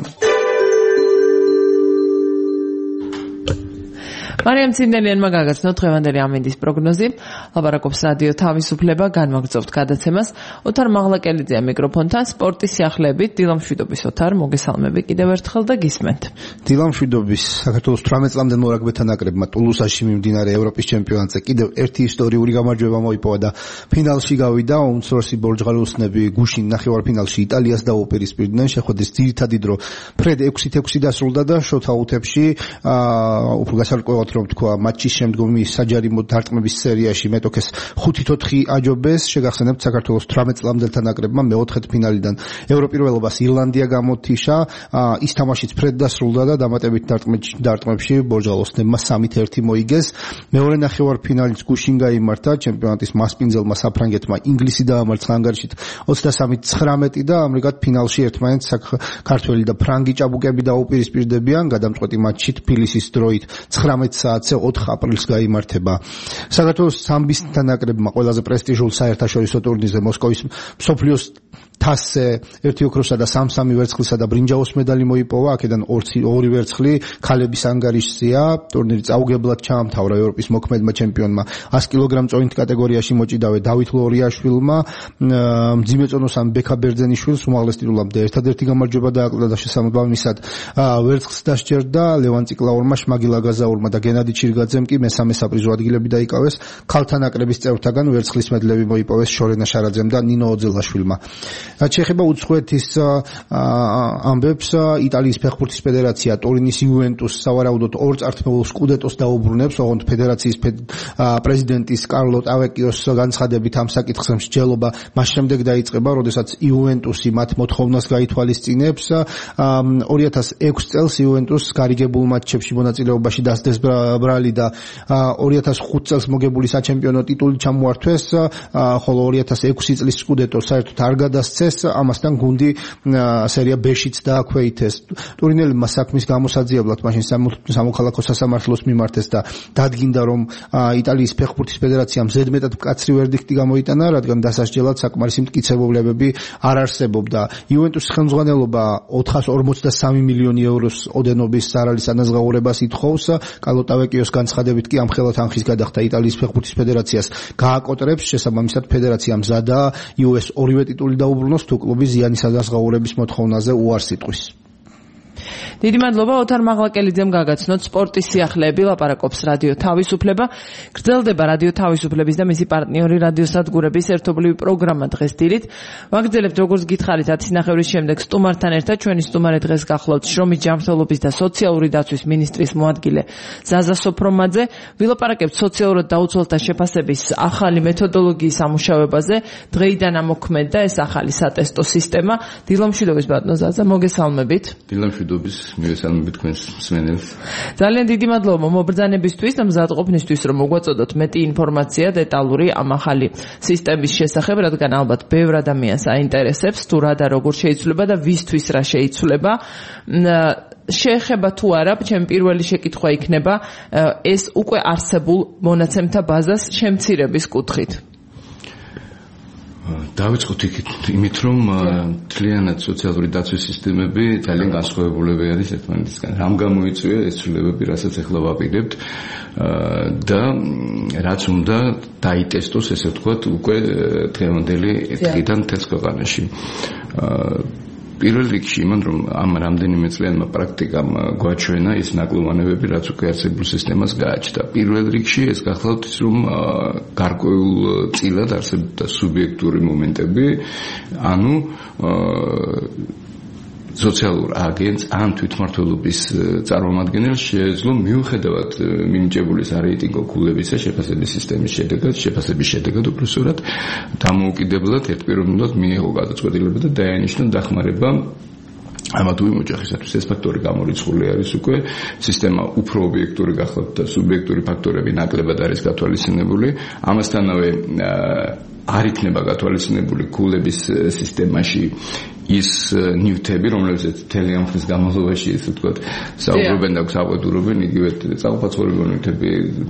მარიამ ცინდელიანმა გაგაცნო დღევანდელი ამინდის პროგნოზი. ლაპარაკობს რადიო თავისუფლება, განვაგრძობთ გადაცემას. ოთარ მაღლაკელიძეა მიკროფონთან, სპორტის სიახლეებით დილამშვიდობის ოთარ, მოგესალმები კიდევ ერთხელ და გისმენთ. დილამშვიდობის საქართველოს თვრამეტ წლამდე მორაგბეთა ნაკრებმა ტულუსაში მიმდინარე ევროპის ჩემპიონატზე კიდევ ერთი ისტორიული გამარჯვება მოიპოვა და ფინალში გავიდა. უმცროსი ბორჯღალოსნები გუშინ ნახევარფინალში იტალიას დაუპირისპირდნენ. შეხვედრის ძირითადი დრო ფრედ ექვსი ექვსი დასრულდა და შოთა უთებში უფრო გასარკვევად რომ თქვა მატჩის შემდგომი საჯარიმო დარტყმების სერიაში მეტოქეს ხუთი ოთხი აჯობეს. შეგახსენებთ, საქართველოს თვრამეტ წლამდელთა ნაკრებმა მეოთხედფინალიდან ევროპირველობას ირლანდია გამოთიშა. ის თამაშიც ფრედ დასრულდა და დამატებით დარტყმებში ბორჯღალოსნებმა სამი ერთი მოიგეს. მეორე ნახევარფინალიც გუშინ გაიმართა. ჩემპიონატის მასპინძელმა საფრანგეთმა ინგლისი დაამარცხა ანგარიშით ოცდასამი ცხრამეტი და ამრიგად ფინალში ერთმანეთს ქართველი და ფრანგი ჭაბუკები დაუპირისპირდებიან. გადამწყვეტი მატჩი თბილისის დროით ცხრამეტ საათზე ოთხ აპრილს გაიმართება. საქართველოს სამბის ნაკრებმა ყველაზე პრესტიჟულ საერთაშორისო ტურნირზე მოსკოვის მსოფლიოს თასზე ერთი ოქროსა და სამ-სამი ვერცხლისა და ბრინჯაოს медали მოიპოვა, აქედან ორი ვერცხლი ქალების ანგარიშზეა. ტურნირი წაუგებლად ჩაამთავრა ევროპის მოქმედმა ჩემპიონმა ას კილოგრამ წონით კატეგორიაში მოჭიდავე დავით ლორიაშვილმა, მძიმე წონოსან ბექა ბერძენიშვილს უმაღლეს ტიტულამდე ერთადერთი გამარჯვება დააკლდა და შესაბამისად ვერცხლს დასჯერდა. ლევან ციკლაურმა, შმაგი ლაგაზაურმა და გენადი ჩირგაძემ კი მესამე საპრიზო ადგილები დაიკავეს. ქალთა ნაკრების წევრთაგან ვერცხლის მედლები მოიპოვეს შორენა შარაძემ და ნინო ოძელაშვილმა. შეეხება უცხოეთის ამბებს, იტალიის ფეხბურთის ფედერაცია ტურინის იუვენტუსს სავარაუდოდ ორ წართმეულ სკუდეტოს დაუბრუნებს, ოღონდ ფედერაციის პრეზიდენტის კარლო ტავეკიოს განცხადებით ამ საკითხზე მსჯელობა მას შემდეგ დაიწყება, როდესაც იუვენტუსი მათ მოთხოვნას გაითვალისწინებს. ორი ათას ექვსი წელს იუვენტუსს გარიგებულ მატჩებში მონაწილეობაში დასდეს ბრალი და ორი ათას ხუთი წელს მოგებული საჩემპიონო ტიტული ჩამოართვეს, ხოლო ორი ათას ექვსი წლის სკუდეტო საერთოდ არ გადასცეს, ამასთან გუნდი სერია B-შიც დააქვეითეს. ტურინელებმა საქმის გამოსაძიებლად მაშინ სამოქალაქო სასამართლოს მიმართეს და დადგინდა, რომ იტალიის ფეხბურთის ფედერაციამ ზედმეტად მკაცრი ვერდიქტი გამოიტანა, რადგან დასასჯელად საკმარისი მტკიცებულებები არ არსებობდა. იუვენტუსის ხელმძღვანელობა ოთხას ორმოცდასამი მილიონი ევროს ოდენობის ზარალის ანაზღაურებას ითხოვს. კარლო ტავეკიოს განცხადებით კი ამ ხელა თანხის გადახდა იტალიის ფეხბურთის ფედერაციას გააკოტრებს, შესაბამისად ფედერაცია მზადაა იუეს ორივე ტიტული დაუბრუნოს თუ კლუბი ზიანის ანაზღაურების მოთხოვნაზე უარს იტყვის. დიდი მადლობა ოთარ მაღლაკელიძემ გაგაცნოთ სპორტის სიახლეები. ლაპარაკობს რადიო თავისუფლება. გრძელდება რადიო თავისუფლების და მისი პარტნიორი რადიოსადგურების ერთობლივი პროგრამა დღეს დილით. ვაგრძელებთ როგორც გითხარით ათი ნახევრის შემდეგ სტუმართან ერთად. ჩვენი სტუმარი დღეს გახლავთ შრომის ჯანმრთელობის და სოციალური დაცვის მინისტრის მოადგილე ზაზა სოფრომაძე. ვილაპარაკებთ სოციალურად დაუცველთა შეფასების ახალი მეთოდოლოგიის ამუშავებაზე. დღეიდან ამოქმედდა ეს ახალი სატესტო სისტემა. დილამშვიდობის ბატონო ზაზა, მოგესალმებით. დილამშვიდობის, მივესალმებით თქვენს მსმენელს. ძალიან დიდი მადლობა მობრძანებისთვის და მზადყოფნისთვის, რომ მოგვაწოდოთ მეტი ინფორმაცია დეტალური ამ ახალი სისტემის შესახებ, რადგან ალბათ ბევრ ადამიანს აინტერესებს თუ რა და როგორ შეიცვლება და ვისთვის რა შეიცვლება. შეეხება თუ არა, ჩემი პირველი შეკითხვა იქნება ეს უკვე არსებულ მონაცემთა ბაზას შემცირების კუთხით. დავიწყოთ იმით, რომ მთლიანად სოციალური დაცვის სისტემები ძალიან განსხვავებულები არის ერთმანეთისგან. რამ გამოიწვია ეს ცვლილებები, რასაც ახლა ვაპირებთ და რაც უნდა დაიტესტოს, ესე ვთქვათ, უკვე დღევანდელი დღიდან მთელს ქვეყანაში. პირველ რიგში იმან, რომ ამ რამდენიმე წლიანმა პრაქტიკამ გვაჩვენა ის ნაკლოვანებები, რაც უკვე არსებულ სისტემას გააჩნდა. პირველ რიგში ეს გახლავთ ის, რომ გარკვეულწილად არსებობდა სუბიექტური მომენტები, ანუ სოციალურ აგენტს ან თვითმმართველობის წარმომადგენელს შეეძლო მიუხედავად მინიჭებული სარეიტინგო ქულებისა შეფასების სისტემის შედეგად, შეფასების შედეგად უბრალოდ დამოუკიდებლად ერთპიროვნულად მიიღო გადაწყვეტილება და დაენიშნა დახმარება ამა თუ იმ ოჯახისათვის. ეს ფაქტორი გამორიცხული არის უკვე, სისტემა უფრო ობიექტური გახლავთ და სუბიექტური ფაქტორები ნაკლებად არის გათვალისწინებული. ამასთანავე არ იქნება გათვალისწინებული ქულების სისტემაში ის ნივთები, რომლებზეც მთელი ამ ხნის განმავლობაში, ესე ვთქვათ, საუბრობენ და საყვედურობენ, იგივე წამყვაცხოვრებელ ნივთები,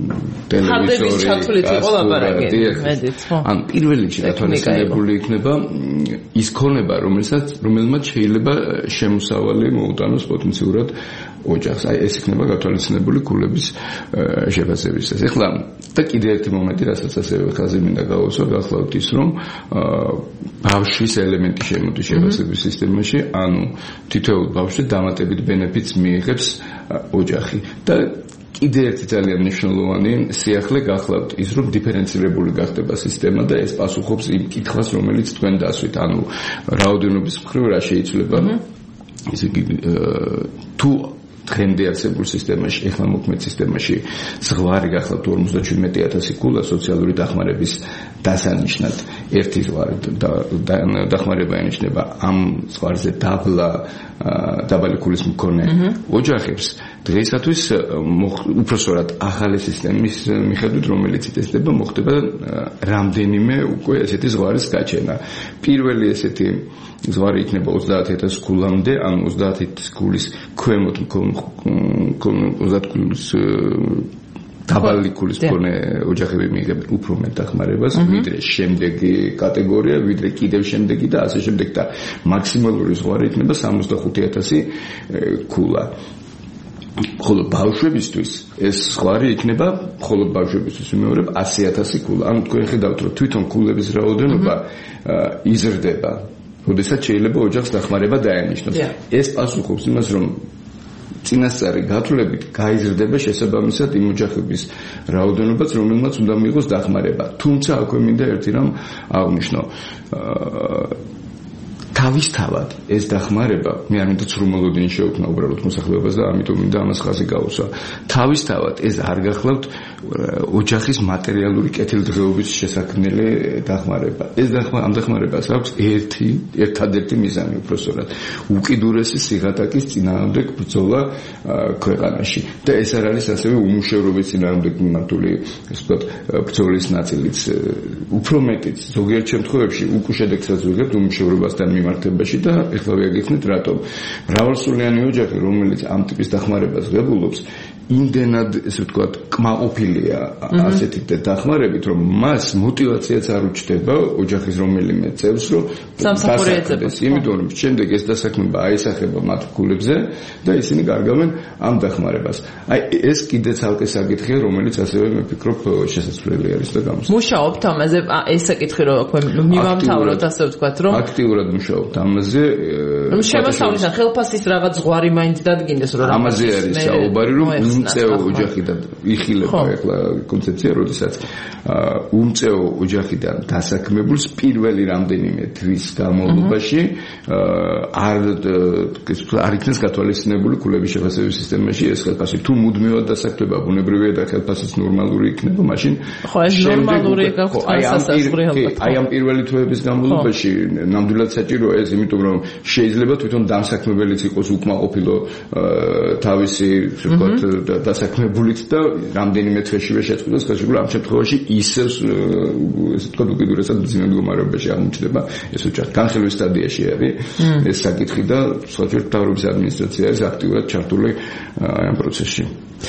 ტელევიზორი, ან პირველ რიგში გათვალისწინებული იქნება ის ქონება, რომელსაც რომელმაც შეიძლება შემოსავალი მოუტანოს პოტენციურად ოჯახს. აი ეს იქნება გათვალისწინებული ქულების შეფასებისას. ეხლა და კიდევ ერთი მომენტი, რასაც ასევე ხაზი მინდა გავუსვა, გახლავთ ის, რომ ბავშვის ელემენტი შემოდის შეფასების სისტემაში, ანუ თითოეულ ბავშვზე დამატებით ბენეფიტს მიიღებს ოჯახი. და კიდევ ერთი ძალიან მნიშვნელოვანი სიახლე გახლავთ ის, რომ დიფერენცირებული გახდება სისტემა და ეს პასუხობს იმ კითხვას, რომელიც თქვენ დასვით, ანუ რაოდენობის მხრივ რა შეიცვლება. ისე იგი თუ დღემდე არსებულ სისტემაში, ეხლა მოქმედ სისტემაში ზღვარი გახლავთ ორმოცდაშვიდმეტი ათასი ქულა სოციალური დახმარების დასანიშნად. ერთი ზღვარი დახმარება ენიშნება ამ ზღვარზე დაბლა დაბალი ქულის მქონე ოჯახებს. დღეისათვის უпроსორად ახალი სისტემის მიხედვით, რომელიც იტესტება, მოხდება რამდენიმე უკვე ესეთი ზღვარის გაჩენა. პირველი ესეთი ზღვარი იქნება ოცდაათი ათასი ქულამდე, ანუ ოცდაათი ქულის ქვემოთ ოცდაათი ქულის დაბალი ქულის მქონე ოჯახები მიიღებენ უფრო მეტ დახმარებას, ვიდრე შემდეგი კატეგორია, ვიდრე კიდევ შემდეგი და ასე შემდეგ და მაქსიმალური ზღვარი იქნება სამოცდახუთი ათასი ქულა. ხოლო ბავშვებისთვის ეს ზღვარი იქნება მხოლოდ ბავშვებისთვის ვიმეორებ ასი ათასი ქულა. ანუ თქვენ ხედავთ რომ თვითონ ქულების რაოდენობა იზრდება. როდესაც შეიძლება ოჯახს დახმარება დაენიშნოს. ეს პასუხობს იმას რომ წინასწარი გათვლებით გაიზრდება შესაბამისად იმ ოჯახების რაოდენობაც, რომელმაც უნდა მიიღოს დახმარება. თუმცა აქვე მინდა ერთი რამ აღვნიშნო. თავისთავად ეს დახმარება, მე არ მინდა ცრუმელოდინი შეუქმნა უბრალოდ მოსახლეობას და ამიტომ მინდა ამას ხაზი გავუსვა. თავისთავად ეს არ გახლავთ ოჯახის მატერიალური კეთილდღეობის შესაქმნელი დახმარება. ეს ამ დახმარებას აქვს ერთი, ერთადერთი მიზანი უпроსტად. უკიდურესი სიღატაკის წინააღმდეგ ბრძოლა ქვეყანაში. და ეს არ არის ასევე უმუშევრობის წინააღმდეგ მიმართული, ასე ვთქვათ, ბრძოლის ნაწილიც. უფრო მეტიც, ზოგიერთ შემთხვევებში უკუშედეგსაც ვიღებთ უმუშევრობასთან მიმართებაში და ეხლა ვიაგიხსნით რატომ. მრავალსულიანი ოჯახი, რომელიც ამ ტიპის დახმარებას ღებულობს, იმდენად, ესე ვთქვათ, კმაყოფილია ასეთი დახმარებით, რომ მას მოტივაციაც არ უჩნდება ოჯახის რომელიმე წევრს, რომ სამსახურეებს, იმიტომ რომ შემდეგ ეს დასაქმება აისახება მათ ქულებზე და ისინი გარგავენ ამ დახმარებას. აი ეს კიდე ცალკე საკითხია, რომელიც ასევე მე ვფიქრობ შესაძლებელი არის და გამოსავალ. მუშაობთ ამაზე, ეს საკითხი რომ მივამთავროთ, ასე ვთქვათ, რომ აქტიურად მუშაობთ ამაზე. რომ შემოსავლისთან ხელფასის რაღაც ზღვარი მაინც დადგინდეს, რომ ამაზე არის საუბარი, რომ უმწეო ოჯახიდან იხილება ახლა კონცეფცია, როდესაც უმწეო ოჯახიდან დასაქმებულს პირველი რამდენიმე თვის განმავლობაში არ არ იქნეს გათვალისწინებული ქულების შეფასების სისტემაში ეს ხელფასი. თუ მუდმივად დასაქმება ბუნებრივია და ხელფასიც ნორმალური იქნება, მაშინ ხო ეს ნორმალური გახსოვს. აი ამ პირველი თვეების განმავლობაში ნამდვილად საჭიროა ეს, იმიტომ რომ შეიძლება თვითონ დამსაქმებელიც იყოს უკმაყოფილო თავისი, ასე ვთქვათ, დასაქმებულით და რამდენიმე თვეშივე შეწყვიტოს ხელშეკრულება. ამ შემთხვევაში ისევ ესე ვთქვათ უკიდურესად მძიმე მდგომარეობაში აღმოჩნდება ეს ოჯახი. განხილვის სტადიაში არის ეს საკითხი და სხვაჯერ მთავრობის ადმინისტრაცია არის აქტიურად ჩართული ამ პროცესში.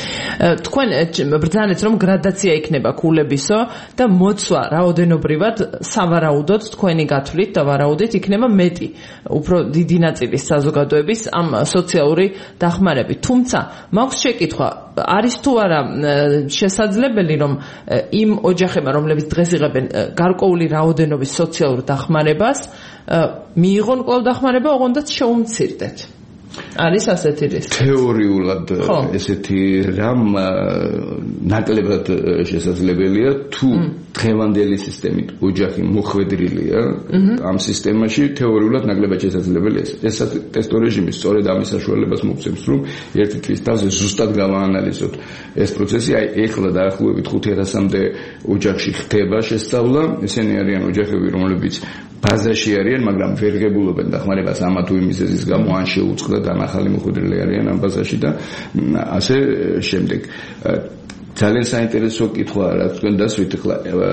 თქვენ ბრძანეთ რომ გრადაცია იქნება ქულებისო და მოცვა რაოდენობრივად სავარაუდოდ თქვენი გათვლით და ვარაუდით იქნება მეტი, უფრო დიდი ნაწილის საზოგადოების ამ სოციალური დახმარებით. თუმცა მაქვს შეკითხვა, არის თუ არა შესაძლებელი რომ იმ ოჯახებმა, რომლებიც დღეს იღებენ გარკვეული რაოდენობის სოციალურ დახმარებას, მიიღონ კვლავ დახმარება, ოღონდ შეუმცირდეთ. არის ასეთი რისკი. თეორიულად ესეთი რამ ნაკლებად შესაძლებელია, თუ დღევანდელი სისტემით ოჯახი მოხვედრილია ამ სისტემაში, თეორიულად ნაკლებად შესაძლებელია. ეს ტესტო რეჟიმი სწორედ ამის საშუალებას მოგცემს, რომ ერთი თვის თავზე ზუსტად გავაანალიზოთ ეს პროცესი. აი ეხლა დაახლოებით ხუთი ათასამდე ოჯახში ხდება შესწავლა. ესენი არიან ოჯახები, რომლებიც ბაზაში არიან, მაგრამ ვერ ღებულობენ დახმარებას ამა თუ იმ მიზეზის გამო, ან შეუწყდა და ახალი მოხვედრილი არიან ამ ბაზაში და ასე შემდეგ. ძალიან საინტერესო კითხვაა, რაც თქვენ დასვით ახლა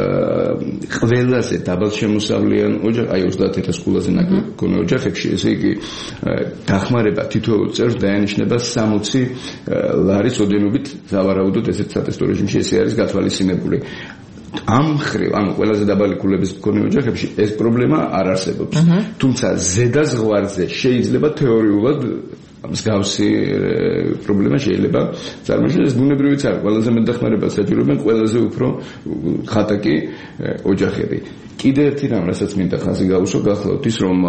ყველაზე დაბალშემოსავლიან ოჯახ, აი ოცდაათ ათას ქულაზე ნაკლები მქონე ოჯახებში, ესე იგი დახმარება თითოეულ წევრს დაენიშნება სამოცი ლარის ოდენობით, სავარაუდოდ ესეთ სატესტო რეჟიმში ესე არის გათვალისწინებული. ამ ხრივ, ანუ ყველაზე დაბალი ქულების მქონე ოჯახებში ეს პრობლემა არ არსებობს. თუმცა ზედა ზღვარზე შეიძლება თეორიულად მსგავსი პრობლემა შეიძლება წარმოიქმნას. ეს ბუნებრივიც არის, ყველაზე მეტ დახმარებას საჭიროებენ ყველაზე უფრო ხატაკი ოჯახები. კიდე ერთი რამ, რასაც მინდა ხაზი გაუსვა, გახლავთ ის, რომ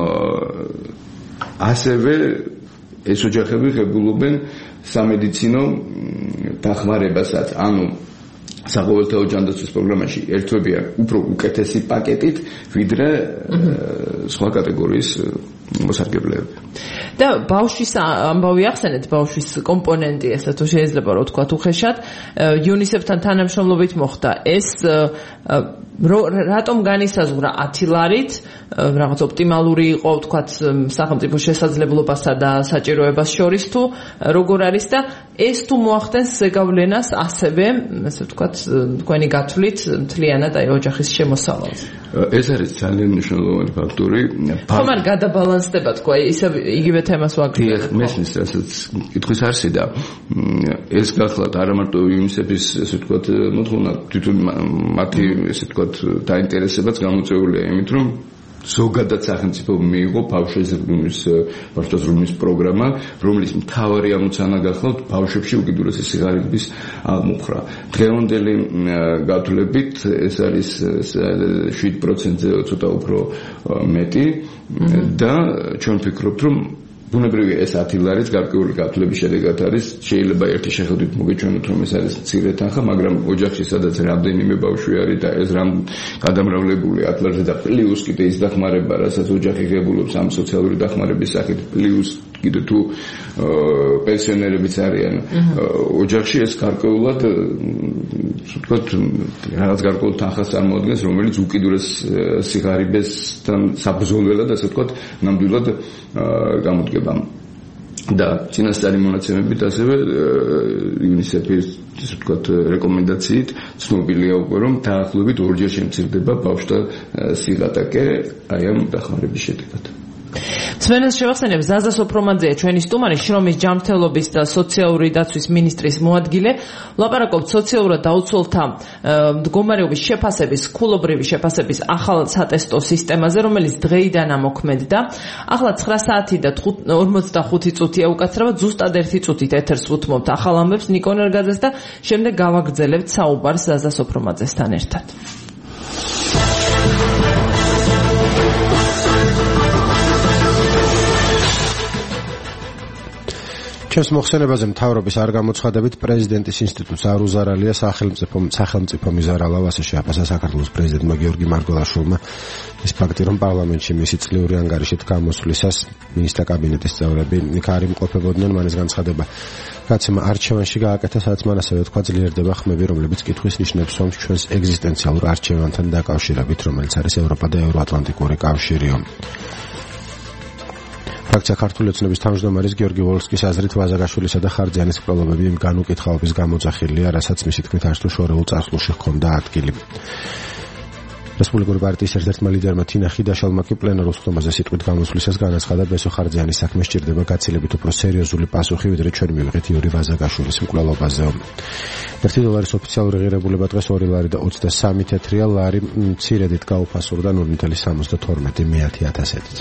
ასევე ეს ოჯახები ღებულობენ სამედიცინო დახმარებასაც, ანუ საყოველთაო ჯანდაცვის პროგრამაში ერთვებიან უფრო უკეთესი პაკეტით, ვიდრე სხვა კატეგორიის მოსარგებლეები. და ბავშვის ამბავი ახსენეთ, ბავშვის კომპონენტი, ესე თუ შეიძლება რა ვთქვათ უხეშად, იუნისეფთან თანამშრომლობით მოხდა ეს, რატომ განისაზღვრა ათი ლარით, რაღაც ოპტიმალური იყო, ვთქვათ, სახელმწიფო შესაძლებლობასა და საჭიროებას შორის თუ როგორ არის და ეს თუ მოახდენს ზეგავლენას ასევე, ესე ვთქვათ, თქვენი გათვლით მთლიანად აი ოჯახის შემოსავალზე. ეს არის ძალიან მნიშვნელოვანი ფაქტორი. ხომ არ გადაბალანსდება თქვა, ისე იგივე თემას ვაგრძელებთ. დიახ, მესმის რასაც კითხვის არსი და ეს გახლავთ არა მარტო იუნისეფის ესე ვთქვათ მოთხოვნა, თვითონ მათი ესე ვთქვათ დაინტერესებაც გამოწვეულია იმით, რომ ზოგადად სახელმწიფო მიიღო ბავშვებზე ბრუნვის ბავშვთა პროგრამა, რომლის მთავარი ამოცანა გახლავთ ბავშვებში უკიდურესი სიღარიბის აღმოფხვრა. დღევანდელი გათვლებით ეს არის შვიდ პროცენტზე ცოტა უფრო მეტი და ჩვენ ვფიქრობთ, რომ ბუნებრივია ეს ათი ლარის გარკვეული გათვლების შედეგად არის, შეიძლება ერთი შეხედვით მოგეჩვენოთ, რომ ეს არის მცირე თანხა, მაგრამ ოჯახში სადაც რამდენიმე ბავშვი არის და ეს რამ გადამრავლებული ათ ლარზე და პლუს კიდე ის დახმარება, რასაც ოჯახი ღებულობს ამ სოციალური დახმარების სახით, პლუს კიდე თუ პენსიონერებიც არიან ოჯახში, ეს გარკვეულად ვთქვათ რაღაც გარკვეულ თანხას წარმოადგენს, რომელიც უკიდურეს სიღარიბესთან საბრძოლველად, ასე ვთქვათ, ნამდვილად გამოდგება. და წინასწარი მონაცემებით ასევე იუნისეფის ისე ვთქვათ რეკომენდაციით ცნობილია უკვე, რომ დაახლოებით ორჯერ შემცირდება ბავშვთა სიღატაკე აი ამ დახმარების შედეგად. სვენელს შევახსენებ, ზაზა სოფრომაძეა ჩვენი სტუმარი, შრომის ჯანმრთელობის და სოციალური დაცვის მინისტრის მოადგილე. ლაპარაკობთ სოციალურად დაუცველთა მდგომარეობის შეფასების, ქულობრივი შეფასების ახალ სატესტო სისტემაზე, რომელიც დღეიდან ამოქმედდა. ახლა ცხრა საათი და ორმოცდახუთი წუთია უკაცრავად, ზუსტად ერთი წუთით ეთერს უთმობთ ახალ ამბებს ნიკონ ერგაძეს და შემდეგ გავაგრძელებთ საუბარს ზაზა სოფრომაძესთან ერთად. ჩემს მოხსენებაზე მთავრობის არ გამოცხადებით პრეზიდენტის ინსტიტუტს არ უზარალია სახელმწიფო სახელმწიფო მიზარალავ ასე შეაფასა საქართველოს პრეზიდენტმა გიორგი მარგველაშვილმა ის ფაქტი, რომ პარლამენტში მისი წლიური ანგარიშით გამოსვლისას მინისტრთა კაბინეტის წევრები იქ არ იმყოფებოდნენ, მან ეს განცხადება გაცემა არჩევანში გააკეთა, სადაც მან ასევე თქვა ძლიერდება ხმები, რომლებიც კითხვის ნიშნებს, რომ ჩვენს ეგზისტენციალურ არჩევანთან დაკავშირებით, რომელიც არის ევროპა და ევროატლანტიკური კავშირიო. ფრაქცია ქართული ოცნების თავმჯდომარის გიორგი ვოლსკის აზრით ვაზაგაშვილისა და ხარჯიანის მკვლელობები იმ განუკითხაობის გამოძახილია, რასაც მისი თქმით არც თუ შორეულ წარსულში ჰქონდა ადგილი. რესპუბლიკური პარტიის ერთ-ერთმა ლიდერმა თინა ხიდაშალმა კი პლენარულ ხდომაზე სიტყვით გამოსვლისას განაცხადა, ბესო ხარჯიანის საქმე სჭირდება გაცილებით უფრო სერიოზული პასუხი, ვიდრე ჩვენ მივიღეთ იური ვაზაგაშვილის მკვლელობაზე. ერთი დოლარის ოფიციალური ღირებულება დღეს ორი ლარი და ოცდასამი თეთრია, ლარი მცირედით გაუფასურდა ნული ნული სამოცდათორმეტი ათასედით.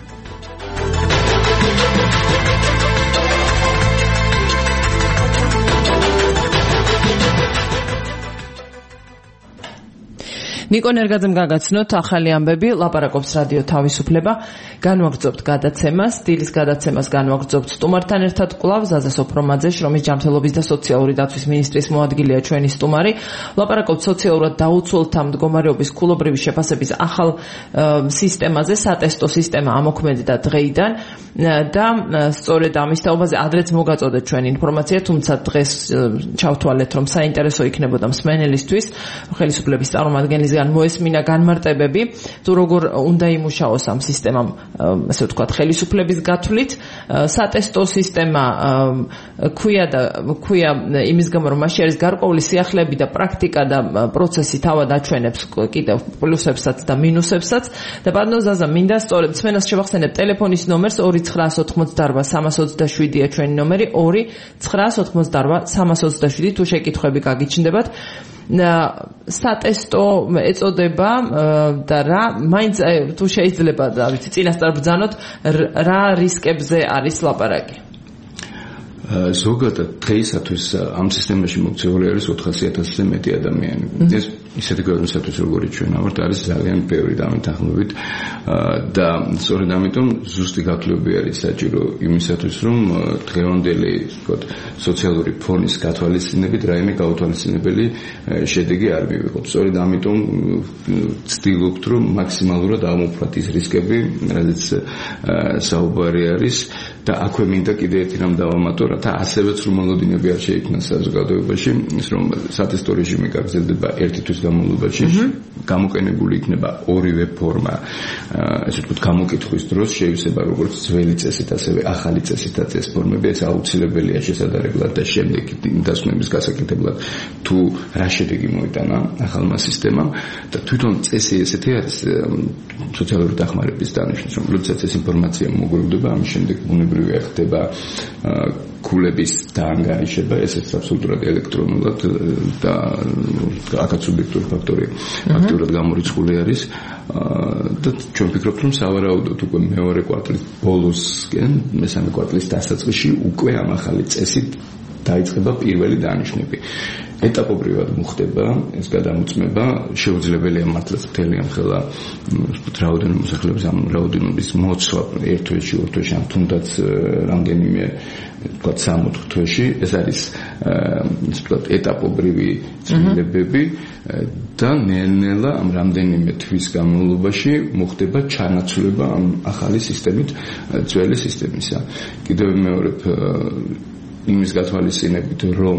ნიკონ ერგაძემ გაგაცნოთ ახალი ამბები, ლაპარაკობს რადიო თავისუფლება, განვაგრძობთ გადაცემას, დილის გადაცემას განვაგრძობთ სტუმართან ერთად კვლავ ზაზა სოფრომაძე, შრომის ჯანმრთელობის და სოციალური დაცვის მინისტრის მოადგილეა ჩვენი სტუმარი. ლაპარაკობთ სოციალურად დაუცველთა მდგომარეობის ქულობრივი შეფასების ახალ სისტემაზე, სატესტო სისტემა ამოქმედდა დღეიდან და სწორედ ამის თაობაზე ადრეც მოგაწოდეთ ჩვენი ინფორმაცია, თუმცა დღეს ჩავთვალეთ, რომ საინტერესო იქნებოდა მსმენელისთვის, ხელისუფლების წარმომადგენლის მოესმინა განმარტებები, თუ როგორ უნდა იმუშაოს ამ სისტემამ, ასე ვთქვათ, ხელისუფლების გათვლით. სატესტო სისტემა ქვია და ქვია იმის გამო, რომ მასში არის გარკვეული სიახლეები და პრაქტიკა და პროცესი თავად აჩვენებს კიდევ პლუსებსაც და მინუსებსაც. და ბატონო ზაზა, მინდა სწორედ მსმენელს შევახსენებ ტელეფონის ნომერს ორი ცხრაასი ოცდაოთხი სამას ოცდაშვიდია ჩვენი ნომერი, ორი ცხრაასი ოცდაოთხი სამას ოცდაშვიდი, თუ შეკითხვები გაგიჩნდებათ. სატესტო ეწოდება და რა მაინც თუ შეიძლება და ვიცი წინასწარ ბრძანოთ რა რისკებზე არის ლაპარაკი. ზოგადად დღეისათვის ამ სისტემაში მოქცეული არის ოთხასი ათასზე მეტი ადამიანი. ეს ისეთი ქვეყნისათვის როგორიც ჩვენ ვართ, არის ძალიან ბევრი დამეთანხმებით და სწორედ ამიტომ ზუსტი გათვლები არის საჭირო იმისათვის, რომ დღევანდელი, ვთქვათ, სოციალური ფონის გათვალისწინებით რაიმე გაუთვალისწინებელი შედეგი არ მივიღოთ. სწორედ ამიტომ ვცდილობთ, რომ მაქსიმალურად ამოვფრათ ის რისკები, რაზეც საუბარი არის და აქვე მინდა კიდე ერთი რამ დავამატო, რათა ასევეც რომ მოლოდინები არ შეიქმნას საზოგადოებაში, ის რომ სატესტო რეჟიმი გაგრძელდება ერთი თვის განმავლობაში, გამოყენებული იქნება ორივე ფორმა, ესე ვთქვათ, გამოკითხვის დროს შეივსება როგორც ძველი წესით, ასევე ახალი წესითაც ეს ფორმები, ეს აუცილებელია შესაძლებლად და შემდეგ დასვენების გასაკეთებლად თუ რა შედეგი მოიტანა ახალმა სისტემამ და თვითონ წესი ესეთი არის სოციალური დახმარების დანიშნულს, რომ როდესაც ეს ინფორმაცია მოგროვდება, ამის შემდეგ ბუნებრივია ხდება ქულების დაანგარიშება, ესეც აბსოლუტურად ელექტრონულად და აქაც სუბიექტური ფაქტორი აქტიურად გამორიცხული არის და ჩვენ ვფიქრობთ, რომ სავარაუდოდ უკვე მეორე კვარტლის ბოლოსკენ, მესამე კვარტლის დასაწყისში უკვე ამ ახალი წესით დაიწყება პირველი დანიშნები. ეტაპობრივად მოხდება ეს გადამოწმება, შეუძლებელია მართლაც მთელი ამხელა რაოდენობის მოსახლეობის ამ რაოდენობის მოცვა ერთ თვეში, ორ თვეში, ან თუნდაც რამდენიმე ვთქვათ სამოთხ თვეში, ეს არის ისე ვთქვათ ეტაპობრივი ცვლილებები და ნელ-ნელა ამ რამდენიმე თვის განმავლობაში მოხდება ჩანაცვლება ამ ახალი სისტემით ძველი სისტემისა. კიდევ მეორებ იმის გათვალისწინებით, რომ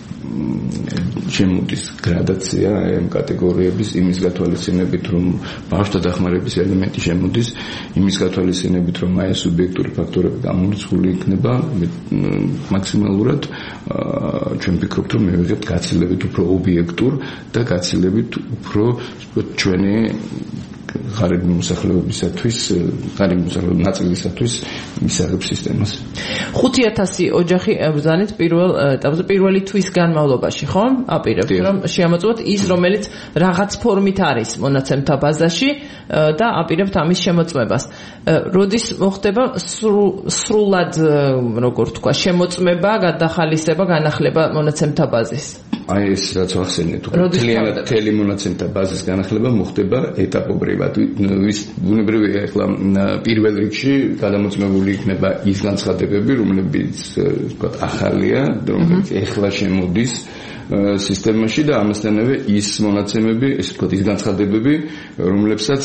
შემოდის გრადაცია ამ კატეგორიების, იმის გათვალისწინებით, რომ ბავშვთა დახმარების ელემენტი შემოდის, იმის გათვალისწინებით, რომ აი სუბიექტური ფაქტორები გამორიცხული იქნება, მაქსიმალურად ჩვენ ვფიქრობთ, რომ მივიღებთ გაცილებით უფრო ობიექტურ და გაცილებით უფრო ჩვენი ღარიბი მოსახლეობისათვის, ღარიბი მოსახლეობის ნაწილისათვის მისაღებ სისტემას. ხუთი ათასი ოჯახი ბრძანეთ პირველ ეტაპზე, პირველი თვის განმავლობაში, ხო? აპირებთ, რომ შეამოწმოთ ის, რომელიც რაღაც ფორმით არის მონაცემთა ბაზაში და აპირებთ ამის შემოწმებას. როდის მოხდება სრულად, როგორ თქვა, შემოწმება, გადახალისება, განახლება მონაცემთა ბაზის? აი ეს რაც ვახსენეთ, მთლიანად მთელი მონაცემთა ბაზის განახლება მოხდება ეტაპობრივად. ბუნებრივია, ახლა პირველ რიგში გადამოწმებული იქნება ის განცხადებები, რომლებიც ვთქვათ ახალია, რომელიც ახლა შემოდის სისტემაში და ამასთანავე ის მონაცემები, ესე ვთქვათ, ის განცხადებები, რომლებსაც